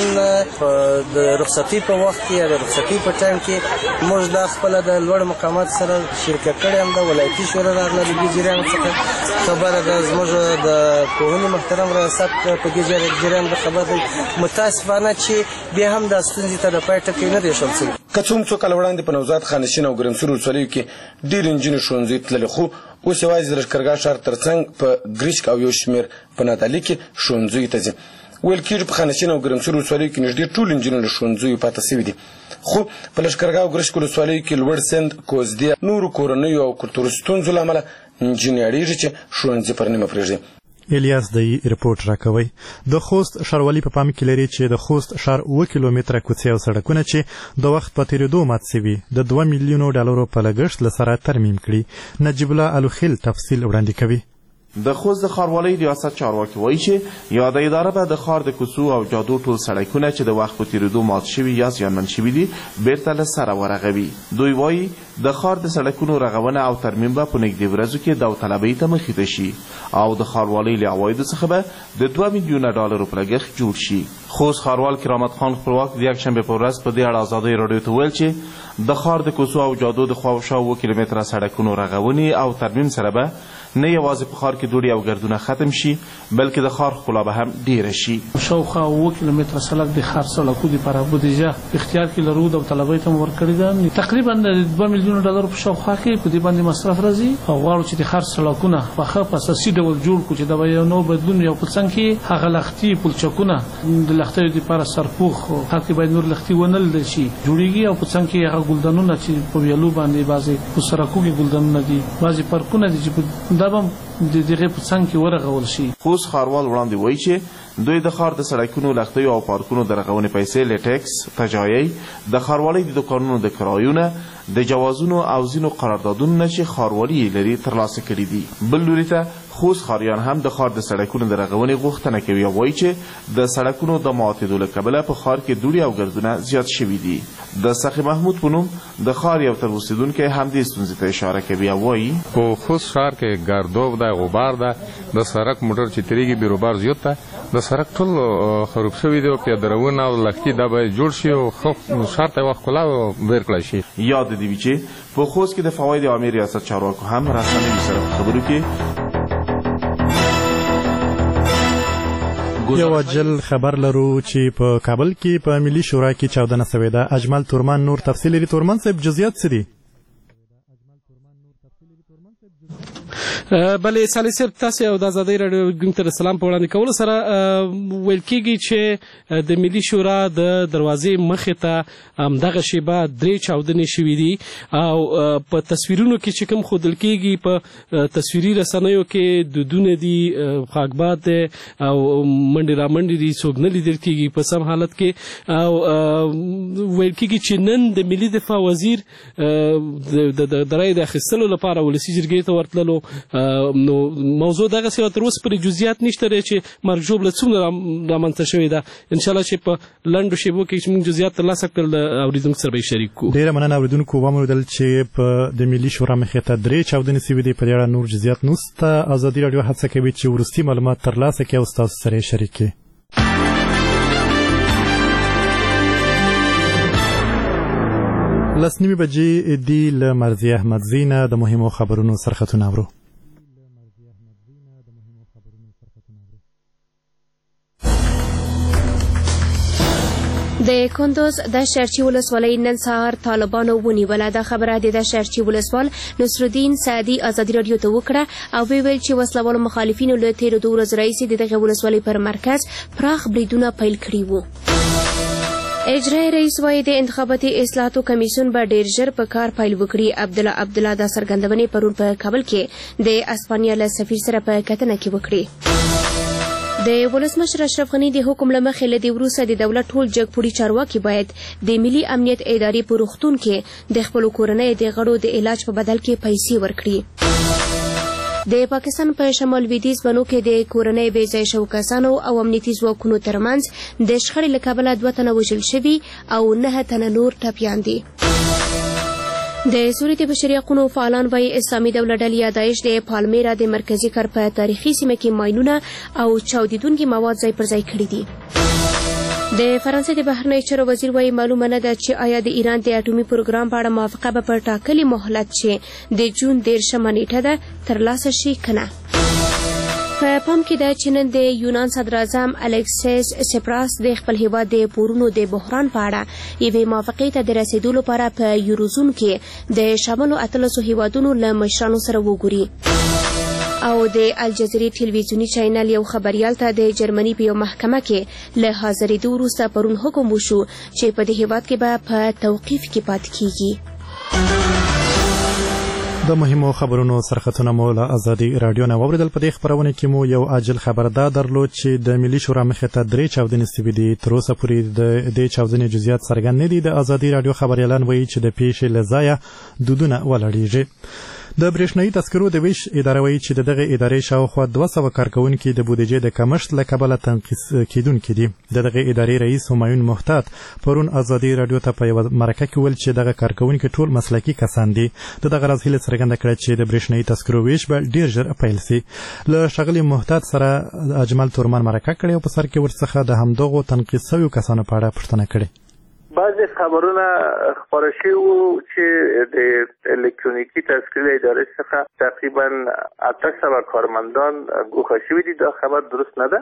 Speaker 21: د رخصتۍ په وخت کې یا د رخصتۍ په ټایم کې. موږ دا خپله د لوړ مقامات سره شرکت کړی هم ده، ولایتي شورا راغله د دې جریان څخه خبره ده. زموږ د پوهنې محترم ریاست په دې جریان د خبر دی. متاسفانه چې بیا هم دا ستونزې ته د پای ټکی نه دی ایښودل شوی.
Speaker 18: که څه هم څو کاله وړاندې په نوزاد، خانشین او ګرمسیر ولسوالیو کې ډېرې نجونې ښوونځیو تللې، خو اوس یوازې د لښکرګاه ښار تر څنګ په ګریشک او یو شمېر په نادعلي کې ښوونځیو ته ځي. ویل کېږي په خانشین او ګرمسیر ولسوالیو کې نږدې ټولې نجونې له ښوونځیو پاتې سوي دي، خو په لښکرګاه او ګریشک ولسوالیو کې لوړ سند، کوزدې، نورو کورنیو او کلتوري ستونزو له امله نجونې اړېږي چې ښوونځي پر نیمه پرېږدي.
Speaker 1: الیاس د رپورټ راکوي. د خوست ښاروالي په پام کې لري چې د خوست ښار اوه کیلومتره کوڅې او سړکونه چې د وخت په تېرېدو مات سوي د دوه میلیونو ډالرو په لګښت له سره ترمیم کړي. نجیب الله الوخیل تفصیل وړاندې کوي.
Speaker 22: د خوست د ښاروالۍ ریاست چارواکي وایي چې یاده اداره به د ښار د کوڅو او جادو ټول سړکونه چې د وخت په تېرېدو مات شوي یا زیانمن شوي دي بیرته له سره ورغوي. دوی وایي د ښار د سړکونو رغونه او ترمیم به په نږدې ورځو کې داوطلبۍ ته مخې ته شي او د ښاروالۍ له عوایدو څخه به د دوه میلیونه ډالرو په لګښت جوړ شي. خوست ښاروال کرامت خان خپلواک د یکشنبې په ورځ په دې اړه ازادۍ راډیو ته ویل چې د ښار د کوڅو او جادو د خوا او شا اوه کیلومتره سړکونو رغونې او ترمیم سره به نه یوازې په ښار کې دوړې او ګردونه ختم شي بلکې د ښار ښکلا به هم ډیره شي.
Speaker 23: شاوخوا اوه کیلومتره سړک د ښار سړکو دپاره بودیجه اختیار کې لرو، داوطلبۍ ته مو ورکړې ده. تقریبا د دوه میلیونه ډالرو په شاوخوا کې په دې باندې مصرف راځي او غواړو چې د ښار سړکونه په ښه په اساسي ډول جوړ کړو چې د به یو نوی بدلون یو په څنګ کې هغه لښتي پلچکونه د لښتیو دپاره سرپوښ ښار کې باید نور لښتي ونه لیدل شي جوړېږي او په څنګ کې هغه ګلدانونه چې په ویالو باندې بعضې په سړکو کې ګلدانونه دي، بعضې پارکونه دي چې دا به د دغه په څنګ کې ورغول شي.
Speaker 22: خوست ښاروال وړاندې وایي چې دوی د ښار د سړکونو، لښتیو او پارکونو د رغونې پیسې له ټکس، تجایۍ، د ښاروالۍ د دوکانونو د کرایونه د جوازونو او ځینو قراردادونو نه چې ښاروالي یې لري ترلاسه کړي دي. بل لوري ته خوست ښاریان هم د ښار د سړکونو د رغونې غوښتنه کوي او وایي چې د سړکونو د ماتېدو له کبله په ښار کې دوړې او ګردونه زیات شوي دي. د سخي محمود په نوم د ښار یو تر اوسېدونکی همدې ستونزې ته اشاره کوي او وایي
Speaker 2: په خوست ښار کې ګردوب ده، غبار ده، د سړک موټر چې تېرېږي بیروبار زیات ده. د سړک ټول خراب شوي دي او پیادهروونه او لښتي دا باید جوړ شي او ښار ته یوه ښکلا بېر کړی شي.
Speaker 22: یاد دې وي چې په خوست کې د فواید عامې ریاست چارواکو هم رسنیو سره په خبرو کې
Speaker 1: یو عاجل خبر لرو چې په کابل کې په ملي شورا کې چاودنه شوې ده. اجمل تورمان نور تفصیل لري. تورمان صاحب جزئیات څه دي؟
Speaker 17: بلې صالح صاحب تاسو او د ازادۍ راډیو ګونګ ته سلام په وړاندې کولو سره ویل کېږي چې د ملي شورا د دروازې مخې ته همدغه شیبه درې چاودنې شوي دي او په تصویرونو کې چې کوم ښودل کېږي په تصویري رسنیو کې دودونه دي، خاکباد دی او منډې رامنډې دي، څوک نه لیدل کېږي په سم حالت کې. او ویل کېږي چې نن د ملي دفاع وزیر د رایې د اخیستلو لپاره ولسي جرګې ته ورتللو. نو موضوع دغسې وه، تر اوسه پورې جزئیات نشته دی چې مرګ ژوبله څومره رامنځته شوې ده. انشاءالله چې په لنډو شیبو کې چې موږ جزئیات ترلاسه کړل د اورېدونکو سره به یې شریک کړو.
Speaker 1: ډېره مننه اورېدونکو. وموندل چې په د ملي شورا مخې ته درې چاودنې شوي دي. په دې اړه نور جزئیات نشته. ازادي راډیو هڅه کوي چې وروستي معلومات ترلاسه کړي او ستاسو سره یې شریک کړي. لس نیمې بجې دي. له مرضیه احمدزي نه د مهمو خبرونو سرخطونه اورو.
Speaker 3: د کندوز د شرچی ولسوالۍ نن سهار طالبانو ونیوله. دا خبره د شرچی ولسوال نصرالدین سعدي ازادي راډیو ته وکړه او ویل چې وسلوالو مخالفینو له تېرو دوه ورځو راهیسې د دغه ولسوالۍ پر مرکز پراخ بریدونه پیل کړي وو. اجرایي رئیس وایي د انتخاباتي اصلاحاتو کمیسیون به ډېر ژر په کار پیل وکړي. عبدالله عبدالله دا څرګندونې پرون په کابل کې د اسپانیا له سفیر سره په کتنه کې وکړې. د ولسمشر اشرف غني د حکم له مخې له دې وروسته د دولت ټول جګپوړي چارواکي باید د ملي امنیت ادارې په روغتون کې د خپلو کورنیو د غړو د علاج په بدل کې پیسې ورکړي. د پاکستان په شمال لویدیځ بنو کې د کورنۍ بې ځای شوو کسانو او امنیتي ځواکونو ترمنځ د شخړې له کبله دوه تنه وژل شوي او نهه تنه نور ټپیان دي. د سوریې د بشري حقونو فعالان وایي اسلامي دولت ډلې یا داعش د پالمیرا د مرکزي ښار په تاریخي سیمه کې ماینونه او چاودیدونکي مواد ځای پر ځای کړي دي. د فرانسې د بهرنیو چارو وزیر وایي معلومه نه ده چې آیا د ایران د اټومي پروګرام په اړه موافقه به په ټاکلي مهلت چې د جون دېرشمه نیټه ده ترلاسه شي که نه. په پام کې ده چې نن د یونان صدراعظم الکسیس سپراس د خپل هیواد د پورونو د بحران په اړه یوې موافقې ته د رسیدو لپاره په یوروزون کې د شاملو اتلسو هیوادونو له مشرانو سره وګوري. او د الجزیرې ټلویزیوني چینل یو خبریال ته د جرمني په یو محکمه کې له حاضرېدو وروسته پرون حکم وشو چې په دې هیواد کې به په توقیف کې پاتې کیږي.
Speaker 1: د مهمو خبرونو سرخطونه مو له ازادي راډیو نه واوریدل. په دې خبرونه کې مو یو عاجل خبر دا درلود چې د ملي شورا مخې ته درې چاودنې شوي دي. تر اوسه پورې د دې چاودنې جزئیات څرګند نه دي. د ازادي راډیو خبریالان وایي چې د پیښې له ځایه دودونه ولاړېږي. د برېښنایي تذکرو د ویش اداره وایي چې د دغه ادارې شاوخوا دوه سوه کارکوونکي د بودیجې د کمښت له کبله تنقیص کیدونکي دي. د دغه ادارې رئیس همایون محتاط پرون ازادي راډیو ته په یوه مرکه کې ویل چې دغه کارکوونکي ټول مسلکي کسان دي. د دغه راز هیله څرګنده کړه چې د برېښنایي تذکرو ویش به ډېر ژر پیل سي. له ښاغلي محتاط سره اجمل تورمان مرکه کړې او په سر کې ورڅخه د همدغو تنقیص شویو کسانو په اړه پوښتنه کړې.
Speaker 7: بعضی خبرونه خپاره شوي وو چې د الکترونیکي تذکرې ادارې څخه تقریبا اته سوه کارمندان ګوښه شوي دي. دا خبر درست نه ده.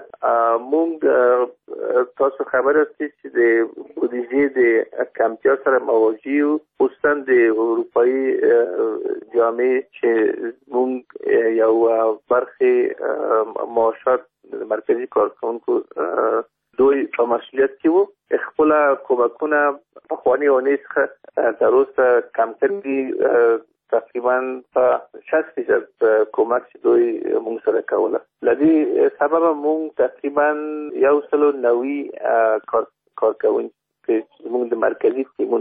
Speaker 7: موږ تاسو خبر هستید چې د بودیجې د کمتیا سره مواجه یو، خصوصا د اروپایي جامعې چې موږ یو برخې معاشات مرکزي کارکوونکو دوی په مسئولیت کې وو. خپل کومکونه پخواني اونۍ څخه تر اوسه کم کړي، تقریبا په شصت فیصد کومک چې دوی موږ سره کوله. له دې سببه موږ تقریبا یو سلو نوي کارکوونکي موږ د مرکزي ټیمونو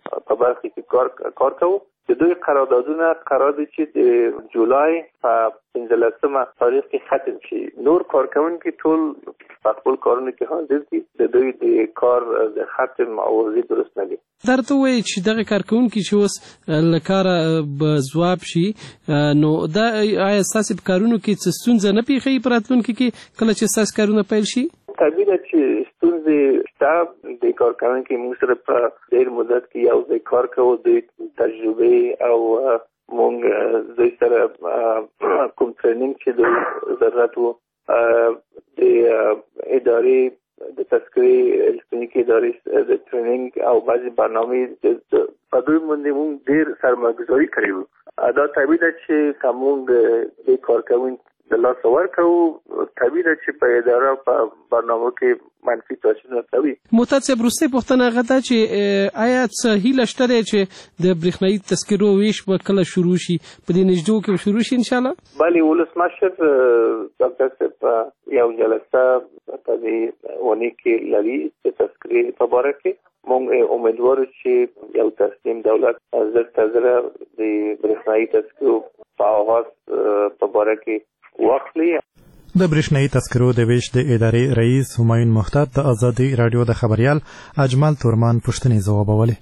Speaker 7: په برخه کې کار کار کوو. د دوی قراردادونه قرار دي چې د جولای په پنځلسمه تاریخ کې ختم شي. نور کارکوونکي ټول په خپل کارونو کې حاضر دي. د دوی د کار د ختم اوازې درست نه دي.
Speaker 17: درته وایي چې دغه کارکوونکي چې اوس له کاره به ځواب شي، نو دا آیا ستاسې په کارونو کې څه ستونزه نه پېښوي په راتلونکي کې کله چې ستاسې کارونه پیل شي؟
Speaker 7: طبیعي ده چې ستونزې شته. د کارکوونکي موږ سره په ډېر مدت کې یو ځای کار کوو. دوی تجربې او موږ دوی سره کوم ټریننګ چې دوی ضرورت و د ادارې د تذکرې الکترونیکي ادارې د ټریننګ او بعضې برنامې په دوی باندې موږ ډېر سرمایه‌ګذاري کړې وو. دا طبیعي ده چې که موږ د کارکوونکي د لاسه ورکوو، طبیعي ده چې په اداره په برنامو کې منفي تاثیرونه کوي.
Speaker 17: معتاد صاحب، وروستۍ پوښتنه هغه ده چې آیا څه هیله شته دی چې د برېښنایي تذکرو ویش به کله شروع شي؟ په دې نږدې کې به شروع شي انشاءالله؟
Speaker 7: بلې، ولسمشر ډاکټر صاحب یو جلسه په دې اونۍ کې لري د تذکرې په باره کې. موږ امیدوارو چې یو تصمیم دولت زر تر زره د برېښنایي تذکرو په آغاز په باره کې واخلي.
Speaker 1: د برېښنایي تذکرو د ویش د ادارې رئیس همایون محتاط د آزادي راډیو د خبریال اجمل تورمان پوښتنې ځوابولې.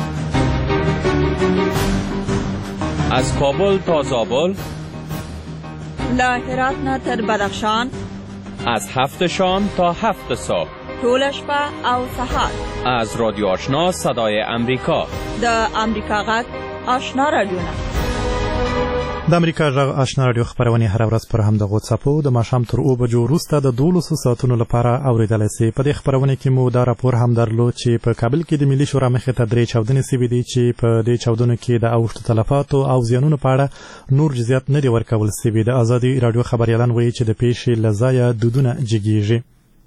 Speaker 4: از کابل تا زابل،
Speaker 9: له هرات نه تر بدخشان،
Speaker 4: از هفت شام تا هفت صبح،
Speaker 9: طول شپه او سحر،
Speaker 4: از رادیو آشنا صدای امریکا،
Speaker 9: د امریکا غږ آشنا راډیو.
Speaker 1: د امریکا غږ آشنا راډیو خپرونې هره ورځ پر همدغو څپو د ماښام تر اوو بجو وروسته د دولسو ساعتونو لپاره اورېدلی سي. په دې خپرونې کې مو دا راپور هم درلود چې په کابل کې د ملي شورا مخې ته درې چاودنې سوي دي چې په دې چاودنو کې د اوښتو تلفاتو او زیانونو په اړه نور جزیات نه دي ورکول سوي. د ازادي راډیو خبریالان وایي چې د پیښې له ځایه دودونه جګیږي.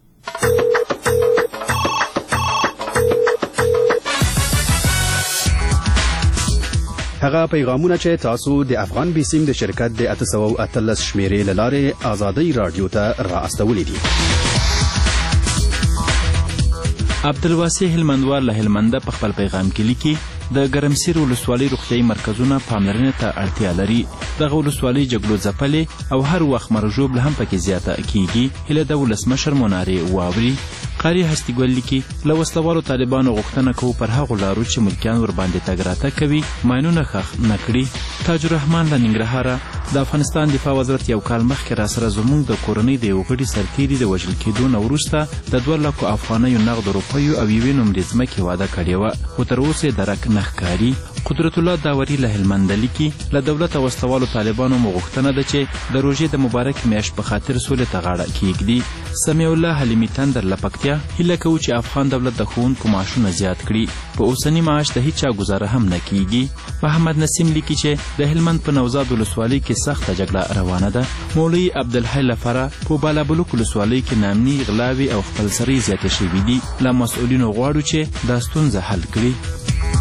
Speaker 10: هغه پیغامونه چې تاسو د افغان بیسیم د شرکت د اته سوه او اتلس شمیرې له لارې ازادي راډیو ته را استولي دي.
Speaker 24: عبدالواسع هلمندوال له هلمنده په خپل پیغام کې لیکي د ګرمسیر ولسوالۍ روغتیايي مرکزونه پاملرنې ته اړتیا لري. دغه ولسوالۍ جګړو ځپلې او هر وخت مرژوب هم پکې زیاته کیږي. هیله د ولسمشر منارې واوري. قاری هستیګل لیکي له وسلوالو طالبانو غوښتنه کوو پر هغو لارو چې ملکیان ورباندې تګ راتګ کوي ماینونه ښخ نه کړي. تاج الرحمن له ننګرهاره د افغانستان دفاع وزارت یو کال مخکې راسره زموږ د کورنۍ د یو غړي سرتیري د وژل کېدو نه وروسته د دوه لکو افغانیو نغدو روپیو او یوې نمرې ځمکې واده کړې وه، خو تر اوسه یې درک نه ښکاري. قدرت الله داوري له هلمنده لیکي له دولت او وسلوالو طالبانو مو غوښتنه ده چې د روژې د مبارک میاشت په خاطر سولې ته غاړه کیږدي. سمیع الله حلیمي تندر له پکتیا هیله کوو چې افغان دولت د ښوونکو معاشونه زیات کړي. په اوسني معاش د هیچا ګزاره هم نه کیږي. محمد نسیم لیکي چې د هلمند په نوزاد ولسوالۍ کې سخته جګړه روانه ده. مولوي عبدالحی لفره په بالابلوک ولسوالۍ کې نامني غلاوې او خپلسرۍ زیاتې شوي دي. له مسؤلینو غواړو چې دا ستونزه حل کړي.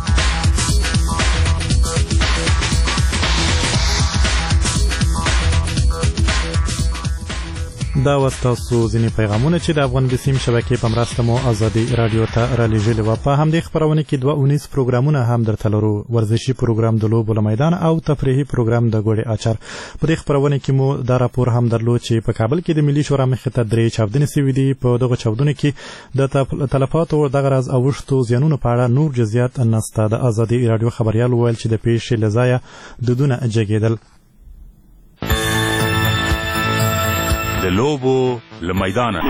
Speaker 1: دا وستاسو ځینې پیغامونه چې د افغان بیسیم شبکې په مرسته مو ازادي راډیو ته رالیږلي وه. په همدې خپرونه کې دوه اونیز پروګرامونه هم درته لرو، ورزشي پروګرام د لوبو له میدان او تفریحي پروګرام د ګوړې اچار. په دې خپرونه کې مو دا راپور هم درلود چې په کابل کې د ملي شورا مخې ته درې چاودنې سوي دي. په دغو چاودنو کې د تلفاتو دغه راز اوښتو زیانونو په اړه نور جزیات نسته. د ازادي راډیو خبریال وویل چې د پیښې له ځایه دودونه جګېدل.
Speaker 25: د لوبو له میدانه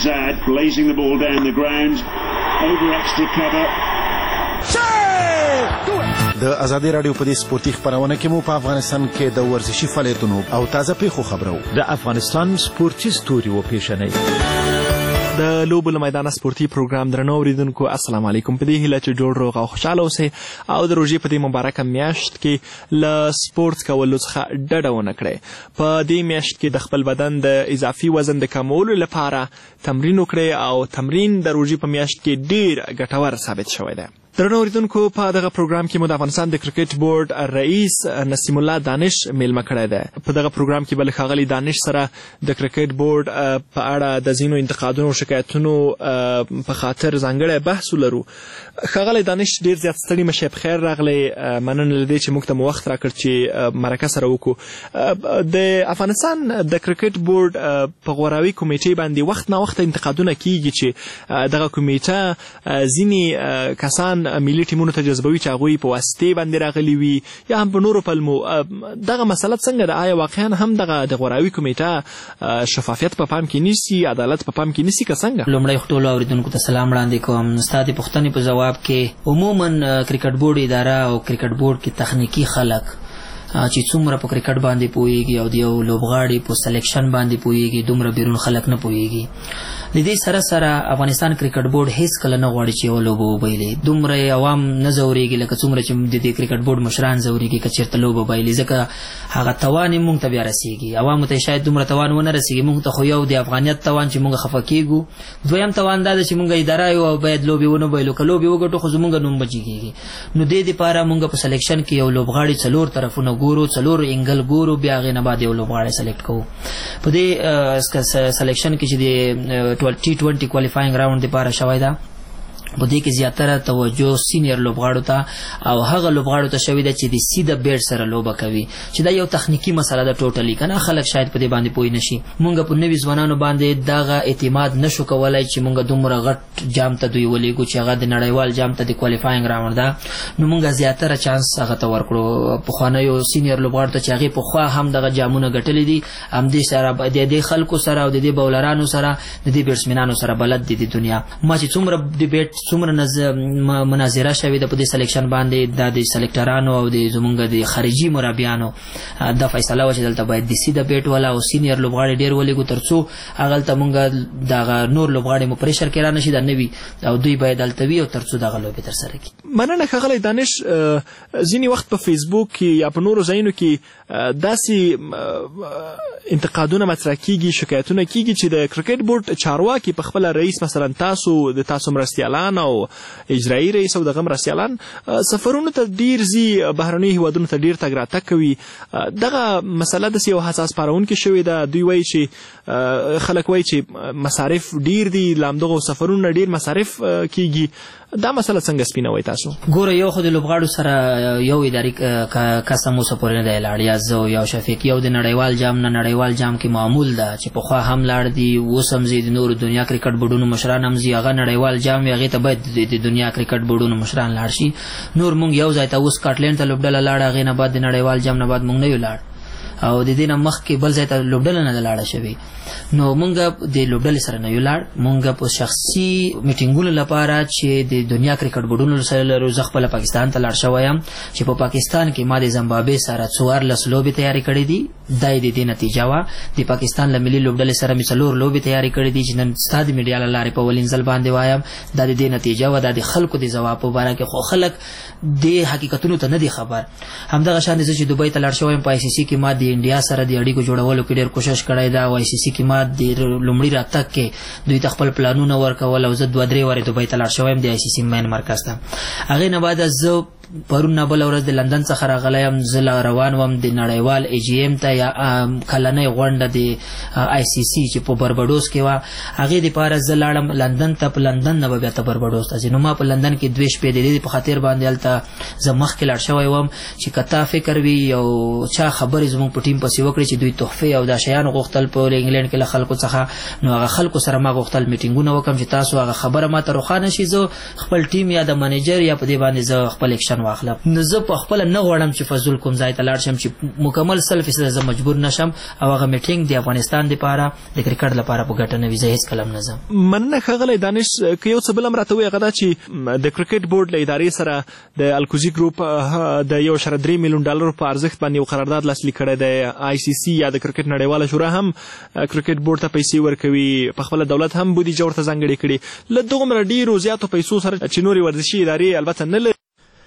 Speaker 26: د ازادي راډیو په دې سپورتي خپرونه کې مو په افغانستان کې د ورزشي فعالیتونو او تازه پیښو خبرو.
Speaker 27: د افغانستان سپورتي ستوري و پیژنئ. د لوبو له میدانه سپورتي پروګرام درنو اوریدونکو السلام علیکم. په دې هیله چې جوړ روغ او خوشحاله اوسئ او د روژې په دې مبارکه میاشت کې له سپورت کولو څخه ډډه ونه کړئ. په دې میاشت کې د خپل بدن د اضافي وزن د کمولو لپاره تمرین وکړئ او تمرین د روژې په میاشت کې ډیر ګټور ثابت شوی دی. درنو اوریدونکو په دغه پروګرام کې مو د افغانستان د کرکټ بورډ رئیس نسیم الله دانش میلمه کړی دی. په دغه پروګرام کې به له ښاغلي دانش سره د کرکټ بورډ په اړه د ځینو انتقادونو او شکایتونو په خاطر ځانګړی بحث ولرو. ښاغلی دانش ډېر زیات ستړي مه شئ، پخیر راغلی. مننه له دې چې موږ ته مو وخت راکړ چې مرکه سره وکړو. د افغانستان د کرکټ بورډ په غوراوي کمیټې باندې وخت ناوخته انتقادونه کیږي چې دغه کمیټه ځینې کسان ملي ټیمونو ته جذبوي چې هغوی په واسطې باندې راغلي وي یا هم په نورو پلمو. دغه مسله څنګه ده؟ آیا واقعا هم دغه د غوراوي کمیټه شفافیت په پام کې نیسي، عدالت په پام کې نیسي که څنګه؟
Speaker 5: لومړی خو ټولو اورېدونکو ته سلام وړاندې کوم. ستا د پوښتنې په جواب کې عموما کرکټ بورډ اداره او کرکټ بورډ کې تخنیکي خلک چې څومره په کرکټ باندې پوهېږي او د یو لوبغاړي په سلیکشن باندې پوهېږي، دومره بیرون خلک نه پوهېږي. د دې سره سره افغانستان کرکټ بورډ هیڅ کله نه غواړي چې یوه لوبه وبایلي. دومره عوام نه ځورېږي لکه څومره چې د دې کرکټ بورډ مشران ځورېږي که چېرته لوبه بایلي، ځکه هغه توان یې موږ ته بیا رسېږي. عوامو ته شاید دومره توان ونه رسېږي، موږ ته خو یو د افغانیت توان چې موږ خفه کېږو، دویم توان دا ده چې موږ اداره یو او باید لوبې ونه بایلو. که لوبې وګټو خو زموږ نوم به جګېږي. نو دې دپاره موږ په سلیکشن کې یو لوبغاړي څلور طرفونه ګورو، څلور انګل ګورو، بیا هغې نه بعد یو لوبغاړی سلیکټ کوو. په دې سلیکشن کې چې د ټي ټوینټي کوالیفاینګ راوند دپاره شوی ده، په دې کې زیاتره توجه سینیر لوبغاړو ته او هغه لوبغاړو ته شوې ده چې د سیده بیټ سره لوبه کوي، چې دا یو تخنیکي مسله ده ټوټلی. که نه خلک شاید په دې باندې پوه نه شي. مونږ په نوي ځوانانو باندې دغه اعتماد نشو کولی چې مونږ دومره غټ جام ته دوی ولیږو چې هغه د نړیوال جام ته د کوالیفاینګ راوند ده. نو مونږ زیاتره چانس هغه ته ورکړو پخوانیو سینیر لوبغاړو ته چې هغې پخوا هم دغه جامونه ګټلي دي، همدې سره د دې خلکو سره او د دې بولرانو سره د دې بیټسمینانو سره بلد دي د دنیا. ما چې څومره د بیټ څومره مناظره شوې ده په دې سلیکشن باندې، دا د سلیکټرانو او د زمونږ د خارجي مربیانو دا فیصله وه چې دلته باید د سیده بیټ والا او سینیر لوبغاړي ډېر ولیږو، تر څو هغلته مونږ دغه نور لوبغاړي مو پریشر کې را نه شي، دا نه وي او دوی باید هلته وي او تر څو دغه لوبې ترسره کړي.
Speaker 27: مننه ښاغلی دانش. ځینې وخت په فیسبوک کې یا په نورو ځایونو کې داسې انتقادونه مطرح کیږي، شکایتونه کیږي چې د کرکټ بورډ چارواکي په خپله رئیس مثلا تاسو د تاسو مرستیالان او اجرایي رئیس او دغه مرستیالان سفرونو ته ډیر ځي، بهرنیو هیوادونو ته ډیر تګ راتګ کوي. دغه مسله داسې یو حساس پارونکې شوې ده. دوی وایي چې خلک وایي چې مصارف ډیر دي، له همدغو سفرونو ډیر مصارف کیږي. دا مسله څنګه سپینوئ تاسو؟
Speaker 5: ګوره، یو خو د لوبغاړو سره یو اداري کسم اوسه پورې نه دی لاړ، یا زه یا شفیق. یو د نړیوال جام نه نړیوال جام کې معمول ده چې پخوا هم لاړ دي، اوس هم ځي. د نورو دنیا کرکټ بورډونو مشران هم ځي، هغه نړیوال جام وي، هغې ته باید د دنیا کرکټ بورډونو مشران لاړ شي. نور مونږ یو ځای ته اوس سکاټلینډ ته لوبډله لاړه، هغې نه بعد د نړیوال جام نه بعد مونږ نه یو لاړ او د دې نه مخکې بل ځای ته لوبډله نه ده لاړه شوې. نو مونږ د لوبډلې سره نه یو لاړ، مونږ په شخصي میټینګونو لپاره چې د دنیا کرکټ بورډونو سره لرو. زه خپله پاکستان ته لاړ شوی یم چې په پاکستان کې ما د زمبابوې سره څوارلس لوبې تیارې کړې دي. دا یې د دې نتیجه وه. د پاکستان له ملي لوبډلې سره مې څلور لوبې تیارې کړې دي چې نن ستا د میډیا له لارې په اولین ځل باندې وایم. دا د دې نتیجه وه. دا د خلکو د ځواب په باره کې خو خلک دې حقیقتونو ته نه دي خبر. همدغه شان زه چې دوبۍ ته لاړ شوی یم، په آی سی سی کې ما د انډیا سره د اړیکو جوړولو کې ډېر کوشش کړی ده. او آی سی سی کې ما د لومړي راتګ کې دوی ته خپل پلانونه ورکول او زه دوه درې وارې دوبۍ ته لاړ شوی یم د آی سی سی مین مرکز ته. هغې نه بعد زه پرون نه بله ورځ د لندن څخه راغلی یم. زه روان وم د نړیوال ای جی ایم ته، یا کلنۍ غونډه د آی سی سی چې په بربډوس کې وه، هغې دپاره زه لاړم لندن ته. په لندن نه به بیا ته بربډوس ته ځې. نو ما په لندن کې دوې شپې د دې په خاطر باندې هلته زه مخکې لاړ شوی وم چې که تا فکر وي یو چا خبرې زموږ په ټیم پسې وکړي چې دوی تحفې او دا شیان غوښتل په انګلینډ کې له خلکو څخه، نو هغه خلکو سره ما غوښتل میټینګونه وکړم چې تاسو هغه خبره ما ته روښانه شي، زه خپل ټیم یا د منیجر یا په دې باندې زه خپل اکشن واخلم. نو زه په خپله نه غواړم چې فضول کوم ځای ته لاړ شم چې مکمل سل فیصده زه مجبور نشم او هغه میټینګ د افغانستان دپاره د کرکټ لپاره په ګټه نه وي. زه هېڅ کله هم نه ځم.
Speaker 27: مننه ښاغلی دانش. که یو څه بل هم راته ووایي، هغه دا چې د کرکټ بورډ له ادارې سره د الکوزي ګروپ د یو اشاره درې میلیون ډالرو په ارزښت باندې یو قرارداد لاسلیک کړی دی. آی سی سی یا د کرکټ نړیواله شورا هم کرکټ بورډ ته پیسې ورکوي، په خپله دولت هم بودیجه ورته ځانګړې کړې. له دومره ډېرو زیاتو پیسو سره چې نورې ورزشي ادارې البته نه لري.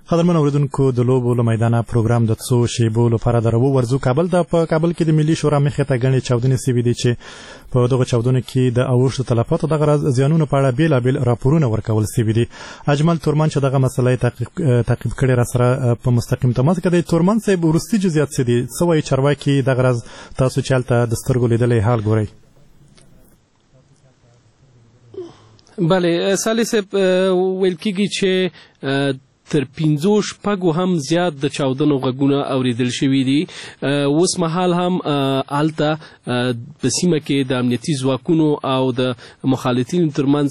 Speaker 1: قدرمن اوریدونکو د لوبو له میدانه پروګرام د څو شیبو لپاره درو ورزو کابل د په کابل کې د ملي شورا مخې ته غني چاودنې سوي دي چې په دغه چاودنو کې د اوښتو تلفاتو د غرض زیانونو په اړه بیلابل راپورونه ورکول سوي دي. اجمل تورمان چې دغه مسله تعقیب کړي را سره په مستقیم تماس کې د تورمان صاحب ورستي جزئیات څه دي سوي چارواکي د غرض تاسو چالت د سترګو لیدلې حال ګورئ.
Speaker 17: بله سالی صاحب ویل کېږي چې تر پنځو شپږو هم زیات د چاودنو غږونه اوریدل شوي دي. اوس مهال هم هلته په سیمه کې د امنیتي ځواکونو او د مخالفینو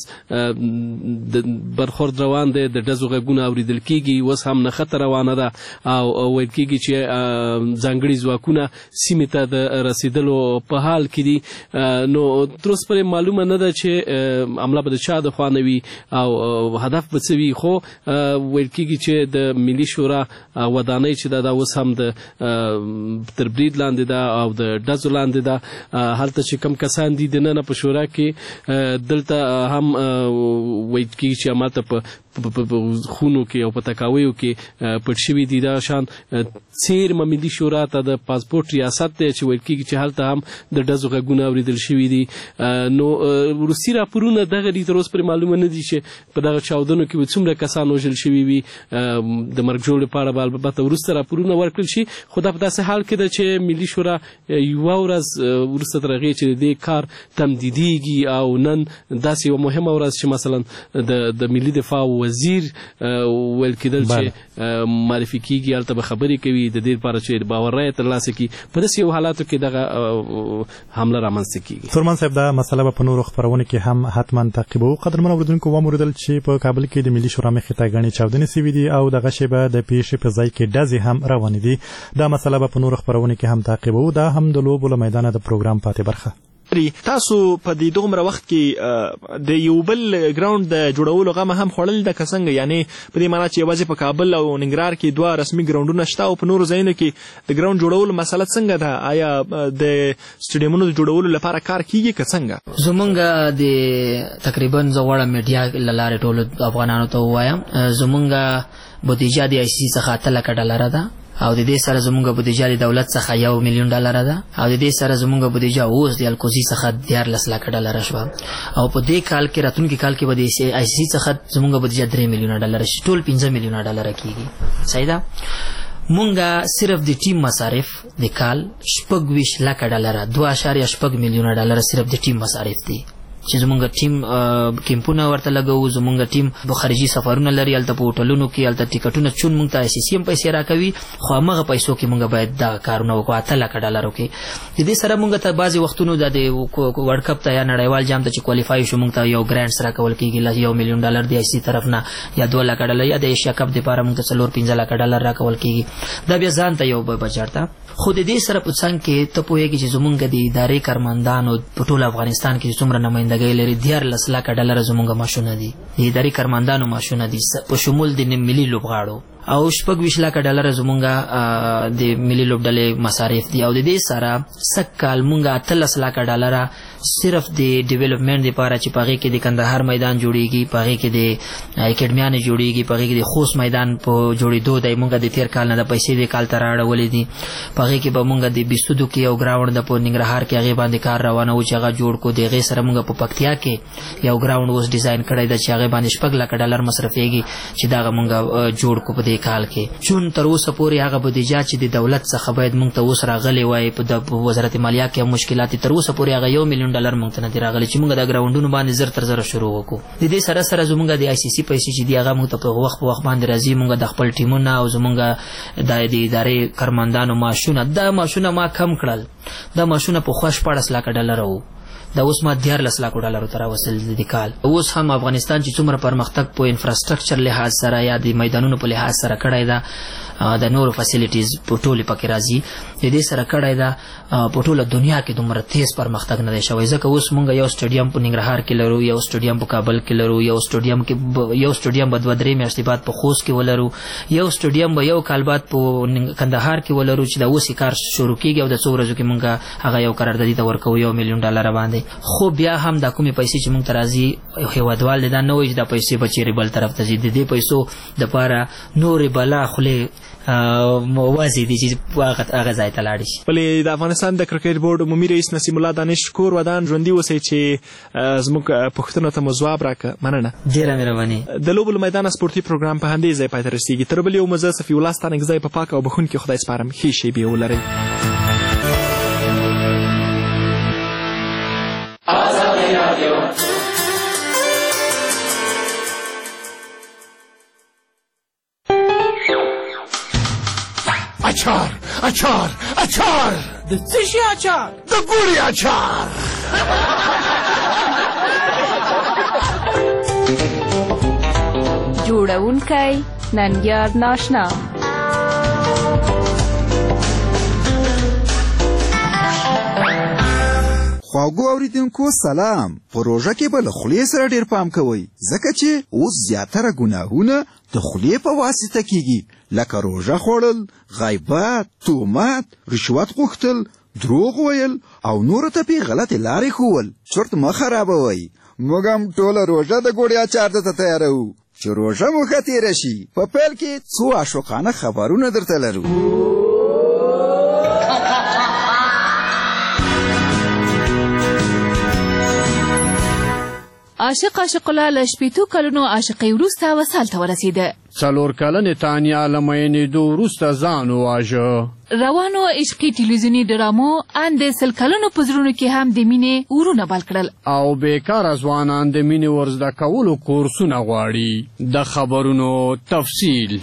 Speaker 17: ترمنځ د برخورد روان دی، د ډزو غږونه اوریدل کېږي. اوس هم نښته روانه ده او ویل کېږي چې ځانګړي ځواکونه سیمې ته د رسیدلو په حال کې دي. نو تر اوسه پورې معلومه نه ده چې حمله به د چا د خوا نه وي او هدف به څه وي، خو ویل کېږي چې د ملي شورا ودانۍ چې دا اوس هم د تر برید لاندې ده او د ډزو لاندې ده. هلته چې کم کسان دي دننه په شورا کې دلته هم ویل کېږي چې همالته په خونو کې او په تکاویو کې پټ شوي دي. دا شان څیرمه ملي شورا ته د پاسپورټ ریاست دی چې ویل کېږي چې هلته هم د ډزو غږونه اورېدل شوي دي. نو وروستي راپورونه دغه دي، تر اوسه پورې معلومه نه دي چې په دغه چاودنو کې به څومره کسان وژل شوي وي. د مرګ جوړې په اړه به البته وروسته راپورونه ورکړل شي، خو دا په داسې حال کې ده چې ملي شورا یوه ورځ وروسته تر هغې چې د دې کار تمدیدیږي او نن داسې یوه مهمه ورځ چې مثلا د ملي دفاع وزیر ویل کېدل چې معرفي کېږي، هلته به خبرې کوي د دې لپاره چې باور رایه ترلاسه کړي. په داسې یو حالاتو کې دغه حمله رامنځته کېږي.
Speaker 1: تورمان صاحب دا مسله به په نورو خپرونو کې هم حتما تعقیبوو. قدرمن اورېدونکو واورېدل چې په کابل کې د ملي شورا مخې ته ګڼې چاودنې سوي دي او دغه شیبه د پیښې په ځای کې ډزې هم روانې دي. دا مسله به په نورو خپرونو کې هم تعقیبوو. دا هم د لوبو له میدانه د پروګرام پاتې برخه.
Speaker 27: تاسو په دې دومره وخت کې د یو بل ګراوند د جوړولو غمه هم خوړل ده که څنګه؟ یعنی په دې معنا چې یوازې په کابل او ننګرهار کې دوه رسمي ګراوندونه شته او په نورو ځایونو کې د ګراوند جوړولو مسله څنګه ده؟ آیا د سټیډیمونو د جوړولو لپاره کار کیږي که څنګه؟
Speaker 5: زمونږ د تقریبا زه غواړم میډیا له لارې ټولو افغانانو ته ووایم، زمونږ بودیجه د آی سی څخه اته لکه ډالره ده او د دې سره زمونږ بودیجه د دولت څخه یو میلیون ډالر ده او د دې سره زمونږ بودیجه اوس د الکوزي څخه دیارلس لکه ډالر شوه او په دې کال کې راتلونکي کال کې به د آی سی څخه زمونږ بودیجه درې میلیونه ډالر شي، ټول پنځه میلیونه ډالر کېږي. صحیح ده؟ مونږه صرف د ټیم مصارف د کال شپږ ویشت لکه ډالر دوه اشاریه شپږ میلیونه ډالر صرف د ټیم مصارف دي چې زمونږ ټیم کیمپونه ورته لګوو. زمونږ ټیم په خارجي سفرونه لري، هلته په هوټلونو کې هلته ټیکټونه چون مونږ ته آی سی سی هم پیسې راکوي، خو همغه پیسو کې مونږ باید دا کارونه وکړو اته لکه ډالرو کې. د دې سره مونږ ته بعضې وختونو د ورلډ کپ ته یا نړیوال جام ته چې کوالیفای شو مونږ ته یو ګرانټس راکول کېږي، یو میلیون ډالر د آی سی طرف نه یا دوه لکه ډالر، یا د ایشیا کپ دپاره مونږ ته څلور پنځه لکه ډالر راکول کېږي. دا بیا ځان ته یو بجټ ده. خو د دې سره په څنګ کې ته پوهېږي چې زمونږ د ادارې کارمندانو په ټول افغانستان کې څومره نمایندګۍ لري، دیارلس لکه ډالره زمونږ معاشونه دي، د ادارې کارمندانو معاشونه دي په شمول د ملي لوبغاړو، او شپږ ویشت لکه ډالره زمونږ د ملي لوبډلې مصارف دي. او د دې سره سږ کال مونږ اتلس لکه ډالره صرف د ډیولپمنټ دپاره چې په هغې کې د کندهار میدان جوړېږي، په هغې کې د اکیډمیانې جوړېږي، په هغې کې د خوست میدان په جوړېدو دی. مونږ د تېر کال نه د پیسې د کال ته رااړولې دي. په هغې کې به مونږ د بیستودو کې یو ګراوند د په ننګرهار کې هغې باندې کار روانه و چې هغه جوړ کړو. د هغې سره مونږ په پکتیا کې یو ګراوند اوس ډیزاین کړی ده چې هغې باندې شپږ لکه ډالر مصرفېږي چې دغه مونږ جوړ کړو په دې کال کې. چون تر اوسه پورې هغه بودیجه چې د دولت څخه باید مونږ ته اوس راغلی وای په وزارت مالیه کې مشکلات، تر اوسه پورې هغه یو میلیون ډالر مونږ ته نه دي راغلي چې مونږ د ګراوندونو باندې زر تر زره شروع وکړو. د دې سره سره زمونږ د آی سی سی پیسې چې دي هغه مونږ ته په وخت په وخت باندې راځي. مونږ د خپل ټیمونه او زمونږ د ادارې کارمندانو معاشونه دا معاشونه ما کم کړل. دا معاشونه پخوا شپاړس لکه ډالر وو، دا اوس ما دیارلس لکو ډالرو ته راوصل دي کال. اوس هم افغانستان چې څومره پرمختګ په انفراسترکچر لحاظ سره یا د میدانونو په لحاظ سره کړی ده، د نورو فیسیلیټیز په ټولې پکې راځي، د دې سره کړی ده په ټوله دنیا کې دومره تیز پرمختګ نه دی شوی. ځکه اوس مونږ یو سټیډیم په ننګرهار کې لرو، یو سټیډیم په کابل کې لرو، یو سټیډیم کې یو سټیډیم به دوه درې میاشتې بعد په خوست کې ولرو، یو سټیډیم به یو کال بعد په کندهار کې ولرو چې دا اوس کار شروع کېږي او د څو ورځو کې مونږ هغه یو قراردادي ته ورکوو یو میلیون ډالر باندې. خو بیا هم دا کومې پیسې چې موږ ته راځي هېوادوال دی دا نه وایي چې دا پیسې به چېرې بل طرف ته ځي د دې پیسو دپاره نورې بلا خولې موازې دي چې هغه ځای ته لاړې شي.
Speaker 27: ولې د افغانستان د کرکټ بورډ عمومي رئیس نسیم الله دانش کور ودان ژوندي اوسئ چې زموږ پوښتنو ته مو ځواب راکړه. مننه.
Speaker 5: ډېره مهرباني.
Speaker 27: د لوبو له میدانه سپورتي پروګرام په همدې ځای پای ته رسېږي. تر بل یو مزه صفي الله ستانکزی په پاک او بښونکي خدای سپارم. ښې شېبې ولرئ.
Speaker 8: اچار اچار اچار د څه شي اچار؟ د ګوړې اچار.
Speaker 9: جوړونکی ننګیار ناشنا.
Speaker 11: خواږو اوریدونکو سلام. په روژه کې به له خولې سره ډېر پام کوئ ځکه چې اوس زیاتره ګناهونه د خولې په واسطه کیږي لکه روژه خوړل، غیبت، تهمت، رشوت غوښتل، دروغ ویل او نورو ته پې غلطې لارې ښوول. چرت مه خرابوئ. موږ هم ټوله روژه د ګوړې اچار درته تیاروو چې روژه مو ښه تېره شي. په پیل کې څو عاشقانه خبرونه درته لرو.
Speaker 12: عاشق عاشق الله له شپېتو کلونو عاشقۍ وروسته وصال ته ورسېده.
Speaker 13: څلور کلنې تانیا له میینېدو وروسته ځان وواژه.
Speaker 12: روانو عشقي ټلویزیوني ډرامو ان د سل کلونو په زړونو کې هم د مینې اورونه بل کړل.
Speaker 13: او بیکاره ځوانان د مینې ورزده کولو کورسونه غواړي. د خبرونو تفصیل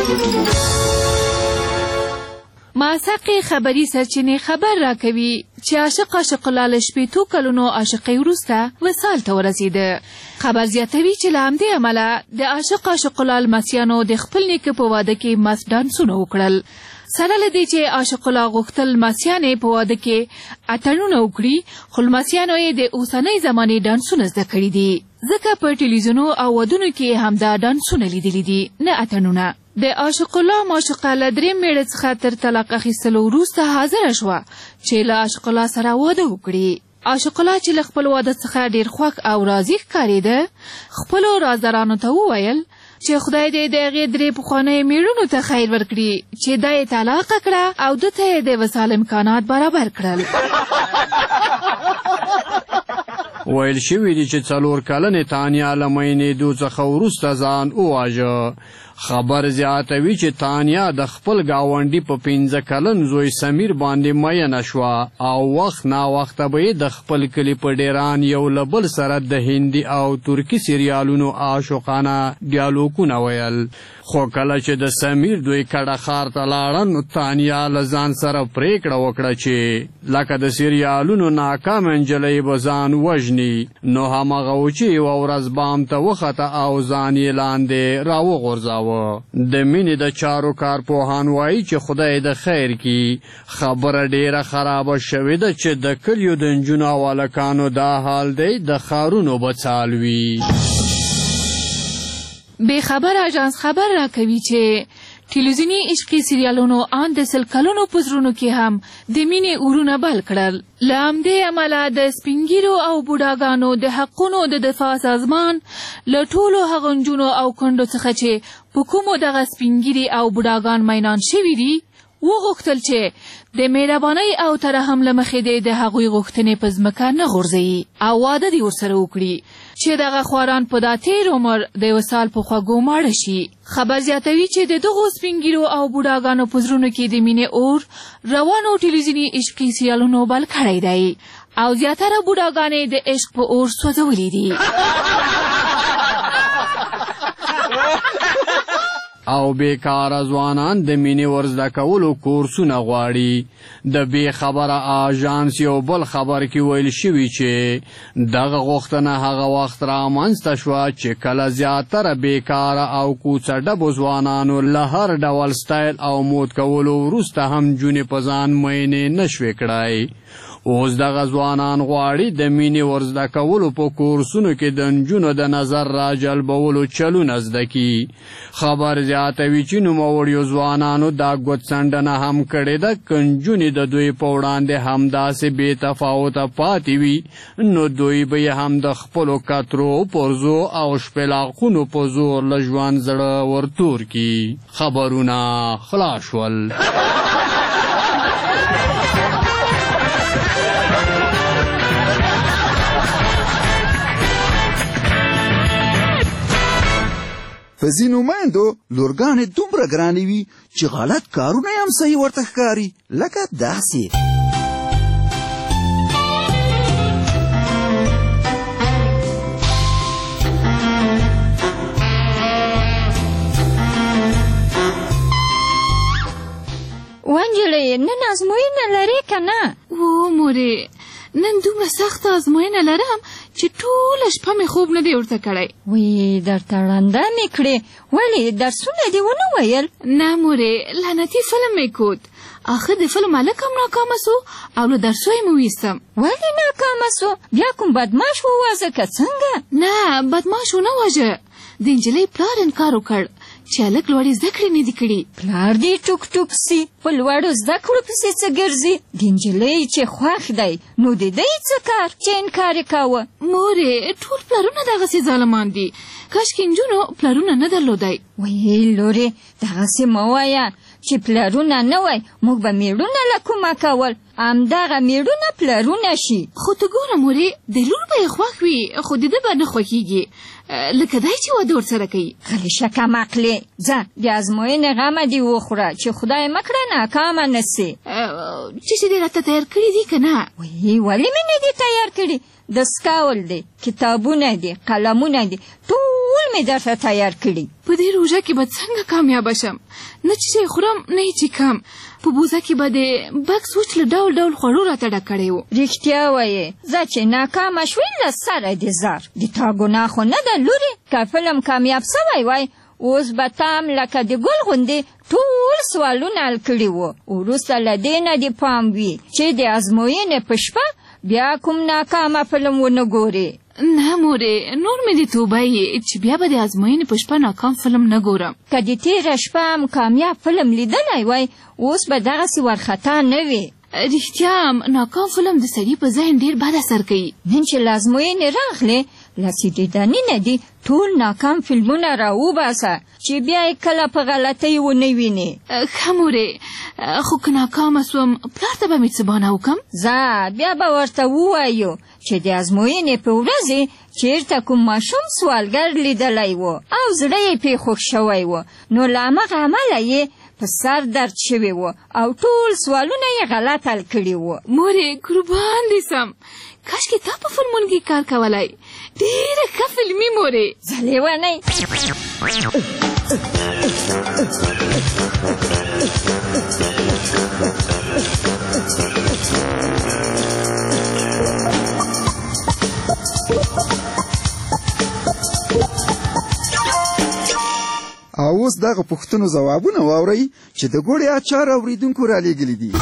Speaker 12: ماساقي خبري سرچینې خبر راکوي چې عاشق عاشق الله له شپېتو کلونو عاشقۍ وروسته وصال ته ورسېده. خبر زیاتوي چې له همدې امله د عاشق عاشق الله لمسیانو د خپل نیکه په واده کې مست ډانسونه وکړل. سره له دې چې عاشق الله غوښتل لمسیان یې په واده کې اتڼونه وکړي خو لمسیانو یې د اوسنۍ زمانې ډانسونه زده کړي دي ځکه په ټلویزیونو او ودونو کې همدا ډانسونه لیدلي دي نه اتڼونه. د عاشق الله معشوقه له درې میړه څخه تر طلاق اخیستلو وروسته حاضره شوه چې له عاشق الله سره واده وکړي. عاشق الله چې له خپل واده څخه ډېر خوښ او راضي ښکارېده خپلو رازدارانو ته وویل چې خدای دې د هغې درې پخوانیو میړونو ته خیر ورکړي چې دا یې طلاقه کړه او ده ته یې د وصال امکانات برابر کړل.
Speaker 13: ویل شوي دي چې څلور کلنې تانیا له میینېدو څخه وروسته ځان وواژه. خبر زیاتوي چې تانیا د خپل ګاونډي په پنځه کلن زوی سمیر باندې مینه شوه او وخت ناوخته به یې د خپل کلي په ډیران یو له بل سره د هندي او ترکي سریالونو عاشقانه ډیالوګونه ویل. خو کله چې د سمیر دوی کډه ښار ته لاړه نو تانیا له ځان سره پریکړه وکړه چې لکه د سریالونو ناکامه نجلۍ به ځان وژني. نو هماغه و چې یوه ورځ بام ته وخته او ځان یې لاندې راوغورځاوه. د مینې د چارو کارپوهان وایي چې خدای د خیر کی خبره ډیره خرابه شوې ده چې د کلیو د نجونو او هلکانو دا حال دی د ښارونو به څال وي.
Speaker 12: بې خبر اژانس خبر راکوي چې ټلویزیوني عشقي سریالونو ان د سل کلونو په زړونو کې هم د مینې اورونه بل کړل. له همدې امله د سپین ږیرو او بوډاګانو د حقونو د دفاع سازمان له ټولو هغو نجونو او کونډو څخه چې په کومو دغه سپین ږیري او بوډاګان مینان شوي دي وغوښتل چې د مهربانۍ او ترحم له مخې دې د هغوی غوښتنې په ځمکه نه غورځوي او واده دې ورسره وکړي چې دغه خواران په دا تېر عمر د وصال په خوږو ماړه شي. خبر زیاتوي چې د دغو سپین ږیرو او بوډاګانو په زړونو کې د مینې اور روانو ټلویزیوني عشقي سریالونو بل کړی دی او زیاتره بوډاګانې د عشق په اور سوځولي دي.
Speaker 13: او بیکاره ځوانان د مینې ورزده کولو کورسونه غواړي. د بې خبره آژانس یو بل خبر کې ویل شوي چې دغه غوښتنه هغه وخت رامنځته شوه چې کله زیاتره بیکاره او کوڅه ډبو ځوانانو له هر ډول سټایل او مود کولو وروسته هم جونې په ځان مینې نه شوې کړی. اوس دغه ځوانان غواړي د مینې ورزده کولو په کورسونو کې د نجونو د نظر راجلبولو چلونه زده کړي. خبر زیاتوي چې نوموړیو ځوانانو دا ګوتڅنډنه هم کړې ده که نجونې د دوی په وړاندې همداسې بې تفاوته پاتې وي نو دوی به یې هم د خپلو کترو پرزو او شپېلاقونو په زور له ژوند زړه ورتور کړي. خبرونه خلاص شول.
Speaker 11: په ځینو میندو لورګانې دومره ګرانې وي چې غلط کارونه یې هم صحیح ورته ښکاري، لکه داسې.
Speaker 6: ونجلۍ نن ازموینه لرې که نه؟
Speaker 12: و مورې نن دومره سخته ازموینه لرم چې ټوله شپه مې خوب نه دی ورته کړی.
Speaker 6: وی درته ړنده مې کړې، ولې درسونه دې ونه ویل؟
Speaker 12: نه مورې لعنتي فلم مې کود، آخر د فلم هلک هم ناکامه سو او له درسو یې مې ویستم.
Speaker 6: ولې ناکامه سو؟ بیا کوم بدماش وواژه که څنګه؟
Speaker 12: نه بدماش ونه واژه، د نجلۍ پلار انکار وکړ چې هلک لوړې زده کړې نه دي کړي.
Speaker 6: پلار دې ټوک ټوک سي، په لوړو زده کړو پسې څه ګرځي؟ د نجلۍ چې خوښ دی نو د دی څه کار چې انکار یې کاوه؟
Speaker 12: مورې ټول پلارونه دغسې ظالمان دي، کاشکې نجونو پلارونه نه درلودی.
Speaker 6: ویې لورې دغسې مه وایه چې پلارونه نه وای، موږ به میړونه له کومه کول، همدغه میړونه پلارونه شي.
Speaker 12: خو ته ګوره مورې د لور به یې خوښ وي خو د ده به نه خوښېږي، لکه دی چې واده ورسره کوي.
Speaker 6: غلی شه کم عقلې، ځه د ازموینې غمه دې وخوره چې خدای مه کړه ناکامه نه سې.
Speaker 12: چې چې دې راته تیار کړي دي که نه؟
Speaker 6: وی ولې مې نه دي تیار کړي؟ دستکاول دی، کتابونه دي، قلمونه دي، ټول مې درته تیار کړي.
Speaker 12: په دې روژه کې به څنګه کامیابه شم؟ نه چې شی خورم نه یې چیکم، په بوزه کې به د بکس وچ له ډول ډول خوړو راته ډک کړی و.
Speaker 6: رښتیا وایې، ځه چې ناکامه شوې له سره دې زار، د تا ګناه خو نه ده لورې. که فلم کامیاب سوی وای اوس به تام لکه د ګل غوندې ټول سوالونه حل کړي وو. وروسته له دې نه دې پام وي چې د ازموینې په شپه بیا کوم ناکامه فلم ونه ګورې.
Speaker 12: نه مورې نور مې دې توبه یې چې بیا به د ازموینې په شپه ناکام فلم نه ګورم.
Speaker 6: که د تېره شپه هم کامیاب فلم لیدلی وای اوس به دغسې وارخطا نه وې.
Speaker 12: رښتیا هم ناکام فلم د سړي په ذهن ډېر بد اثر کوي.
Speaker 6: نن چې له ازموینې راغلې لاسې دیدنې نه دي ټول ناکام فلمونه راوباسه چې بیا یې کله په غلطۍ ونه وینې.
Speaker 12: ښه مورې خو که ناکامه سوم پلار ته به مې څه بهانه وکړم؟
Speaker 6: ځه بیا به ورته ووایو چې د ازموینې په ورځې چېرته کوم ماشوم سوالګر لیدلی و او زړه یې پرې خوښ شوی و نو له همغه عمله یې په سر درد شوی و او ټول سوالونه یې غلط حل کړي و.
Speaker 12: مورې قربان دې سم، کاشکې تا په فلمونو کې کار کولی، ډېره ښه فلمي مورې.
Speaker 6: ځه لیونۍ.
Speaker 11: او اوس دغه پوښتنو ځوابونه واورئ چې د ګوړې اچار اورېدونکو رالیږلي دي.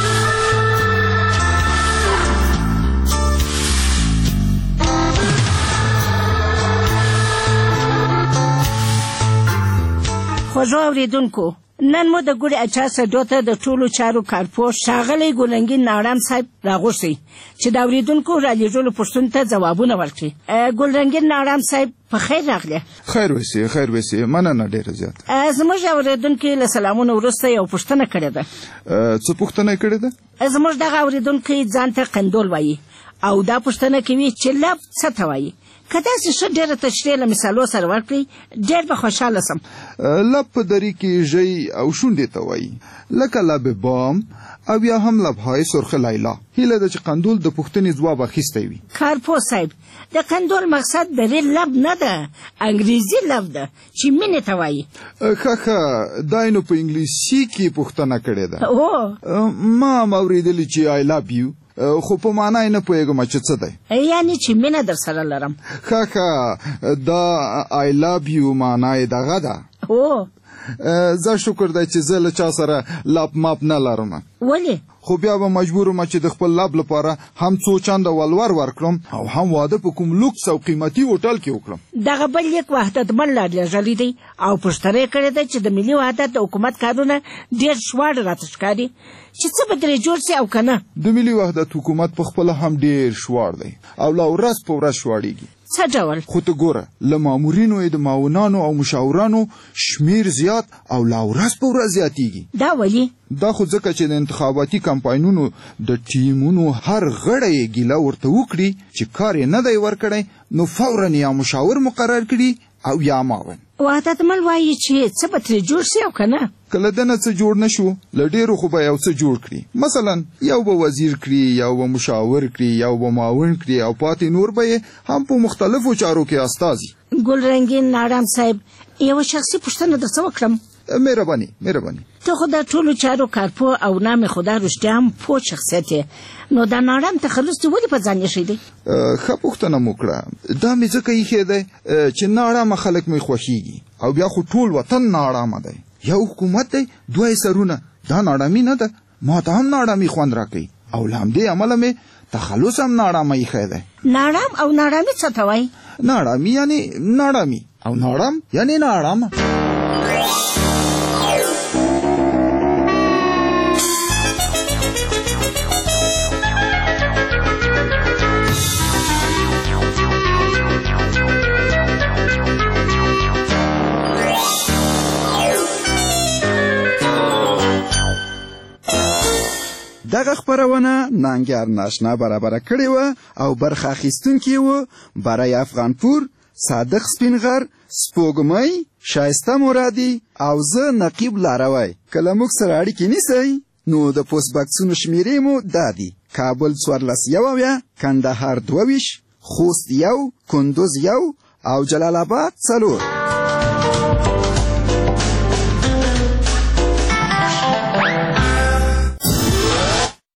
Speaker 14: خوږو اورېدونکو، نن مو د ګوړې اچار سډو ته د ټولو چارو کارپوش ښاغلی ګلنګین ناړم صاحب راغوښتی چې د اورېدونکو رالیږلو پوښتنو ته ځوابونه ورکړي. ګلنګین ناړم صاحب په خیر راغلی.
Speaker 11: خیر وسې خیر وسې مننه ډېره زیاته.
Speaker 14: زموږ اورېدونکي له سلامونو وروسته یو پوښتنه کړې ده.
Speaker 11: څه پوښتنه یې کړې ده؟
Speaker 14: زموږ دغه اورېدونکی ځان ته قندول وایي او دا پوښتنه کوي چې لب څه ته وایي. که داسې ښه ډېره تشریح له مثالو سره ورکړئ ډېر به خوشحاله سم.
Speaker 11: لب په دري کې ژۍ او شونډې ته وایي، لکه لب بام او یا هم لبهای سرخ لیلا. هیله ده چې قندول د پوښتنې ځواب اخیستی وي.
Speaker 14: کارپوه صاحب، د قندول مقصد د ریل لب نه ده، انګریزي لب ده چې مینې ته وایي.
Speaker 11: ښه ښه دا یې نو په انګلیسي کې پوښتنه کړې ده. ما هم اورېدلي چې آی لب یو، خو په معنا یې نه پوهېږم چې څه دی.
Speaker 14: یعنې چې مینه در سره لرم.
Speaker 11: ښه ښه دا آی لب یو معنا یې دغه ده.
Speaker 14: او
Speaker 11: زه شکر دی چې زه له چا سره لاپ ماپ نه لرم.
Speaker 6: ولې؟
Speaker 11: خو بیا به مجبور یم چې د خپل لاب لپاره هم څو چنده ولور ورکړم او هم واده په کوم لوکس او قیمتي هوټل کې وکړم.
Speaker 6: دغه بل لیک وحدتمن لېږلی دی او پوښتنه یې کړې ده چې د ملي وحدت د حکومت کارونه ډېر شواړ راته ښکاري چې څه به ترې جوړ سي او که نه.
Speaker 11: د ملي وحدت حکومت په خپله هم ډېر شواړ دی او لا ورځ په ورځ شواړېږي.
Speaker 6: څه ډول؟
Speaker 11: خو ته ګوره له مامورینو یې د معاونانو او مشاورانو شمیر زیات او لا ورځ په ورځ زیاتېږي.
Speaker 6: دا ولې؟
Speaker 11: دا خو ځکه چې د انتخاباتي کمپاینونو د ټیمونو هر غړی یې ګیله ورته وکړي چې کار یې نه دی ورکړی نو فورا یا مشاور مقرر کړي او یا معاون.
Speaker 6: وحدتمل وایي چې څه به ترې جوړ سي او که نه.
Speaker 11: که له ده نه څه جوړ نه شو له ډېرو خو به یو څه جوړ کړي. مثلا یو به وزیر کړي، یو به مشاور کړي، یو به معاون کړي او پاتې نور به یې هم په مختلفو چارو کې استازي.
Speaker 6: ګل رنګین نارام صاحب یوه شخصي پوښتنه درڅه وکړم؟
Speaker 11: مهرباني مهرباني.
Speaker 6: ته خو د ټولو چارو کارپوه او نام خدا رښتیا هم پوه شخصیت یې، نو دا نارام تخلص دې ولې په ځان ایښی دی؟
Speaker 11: ښه پوښتنه مو کړه. دا مې ځکه ایښی دی چې ناارامه خلک مې خوښېږي او بیا خو ټول وطن ناارامه دی. یو حکومت دی دوه یې سرونه، دا ناارامي نه ده، ما ته هم ناارامي خوند راکوي او له همدې امله مې تخلص هم ناارامه ایښی دی.
Speaker 6: نارام او نارامي څه ته وایي؟
Speaker 11: ناارامي یعنې ناارامي او نارام یعنې ناارامه. دغه خپرونه ننګیار ناشنا برابره کړې وه او برخه اخیستونکي وو برای افغانپور، صادق سپینغر، سپوږمۍ، شایسته مرادي او زه نقیب لاروی. که له موږ سره اړیکې نیسئ نو د پوسټ باکسونو شمیرې مو دا دي: کابل څوارلس یو اویا، کندهار دوه ویشت، خوست یو، کندوز یو او جلال آباد څلور.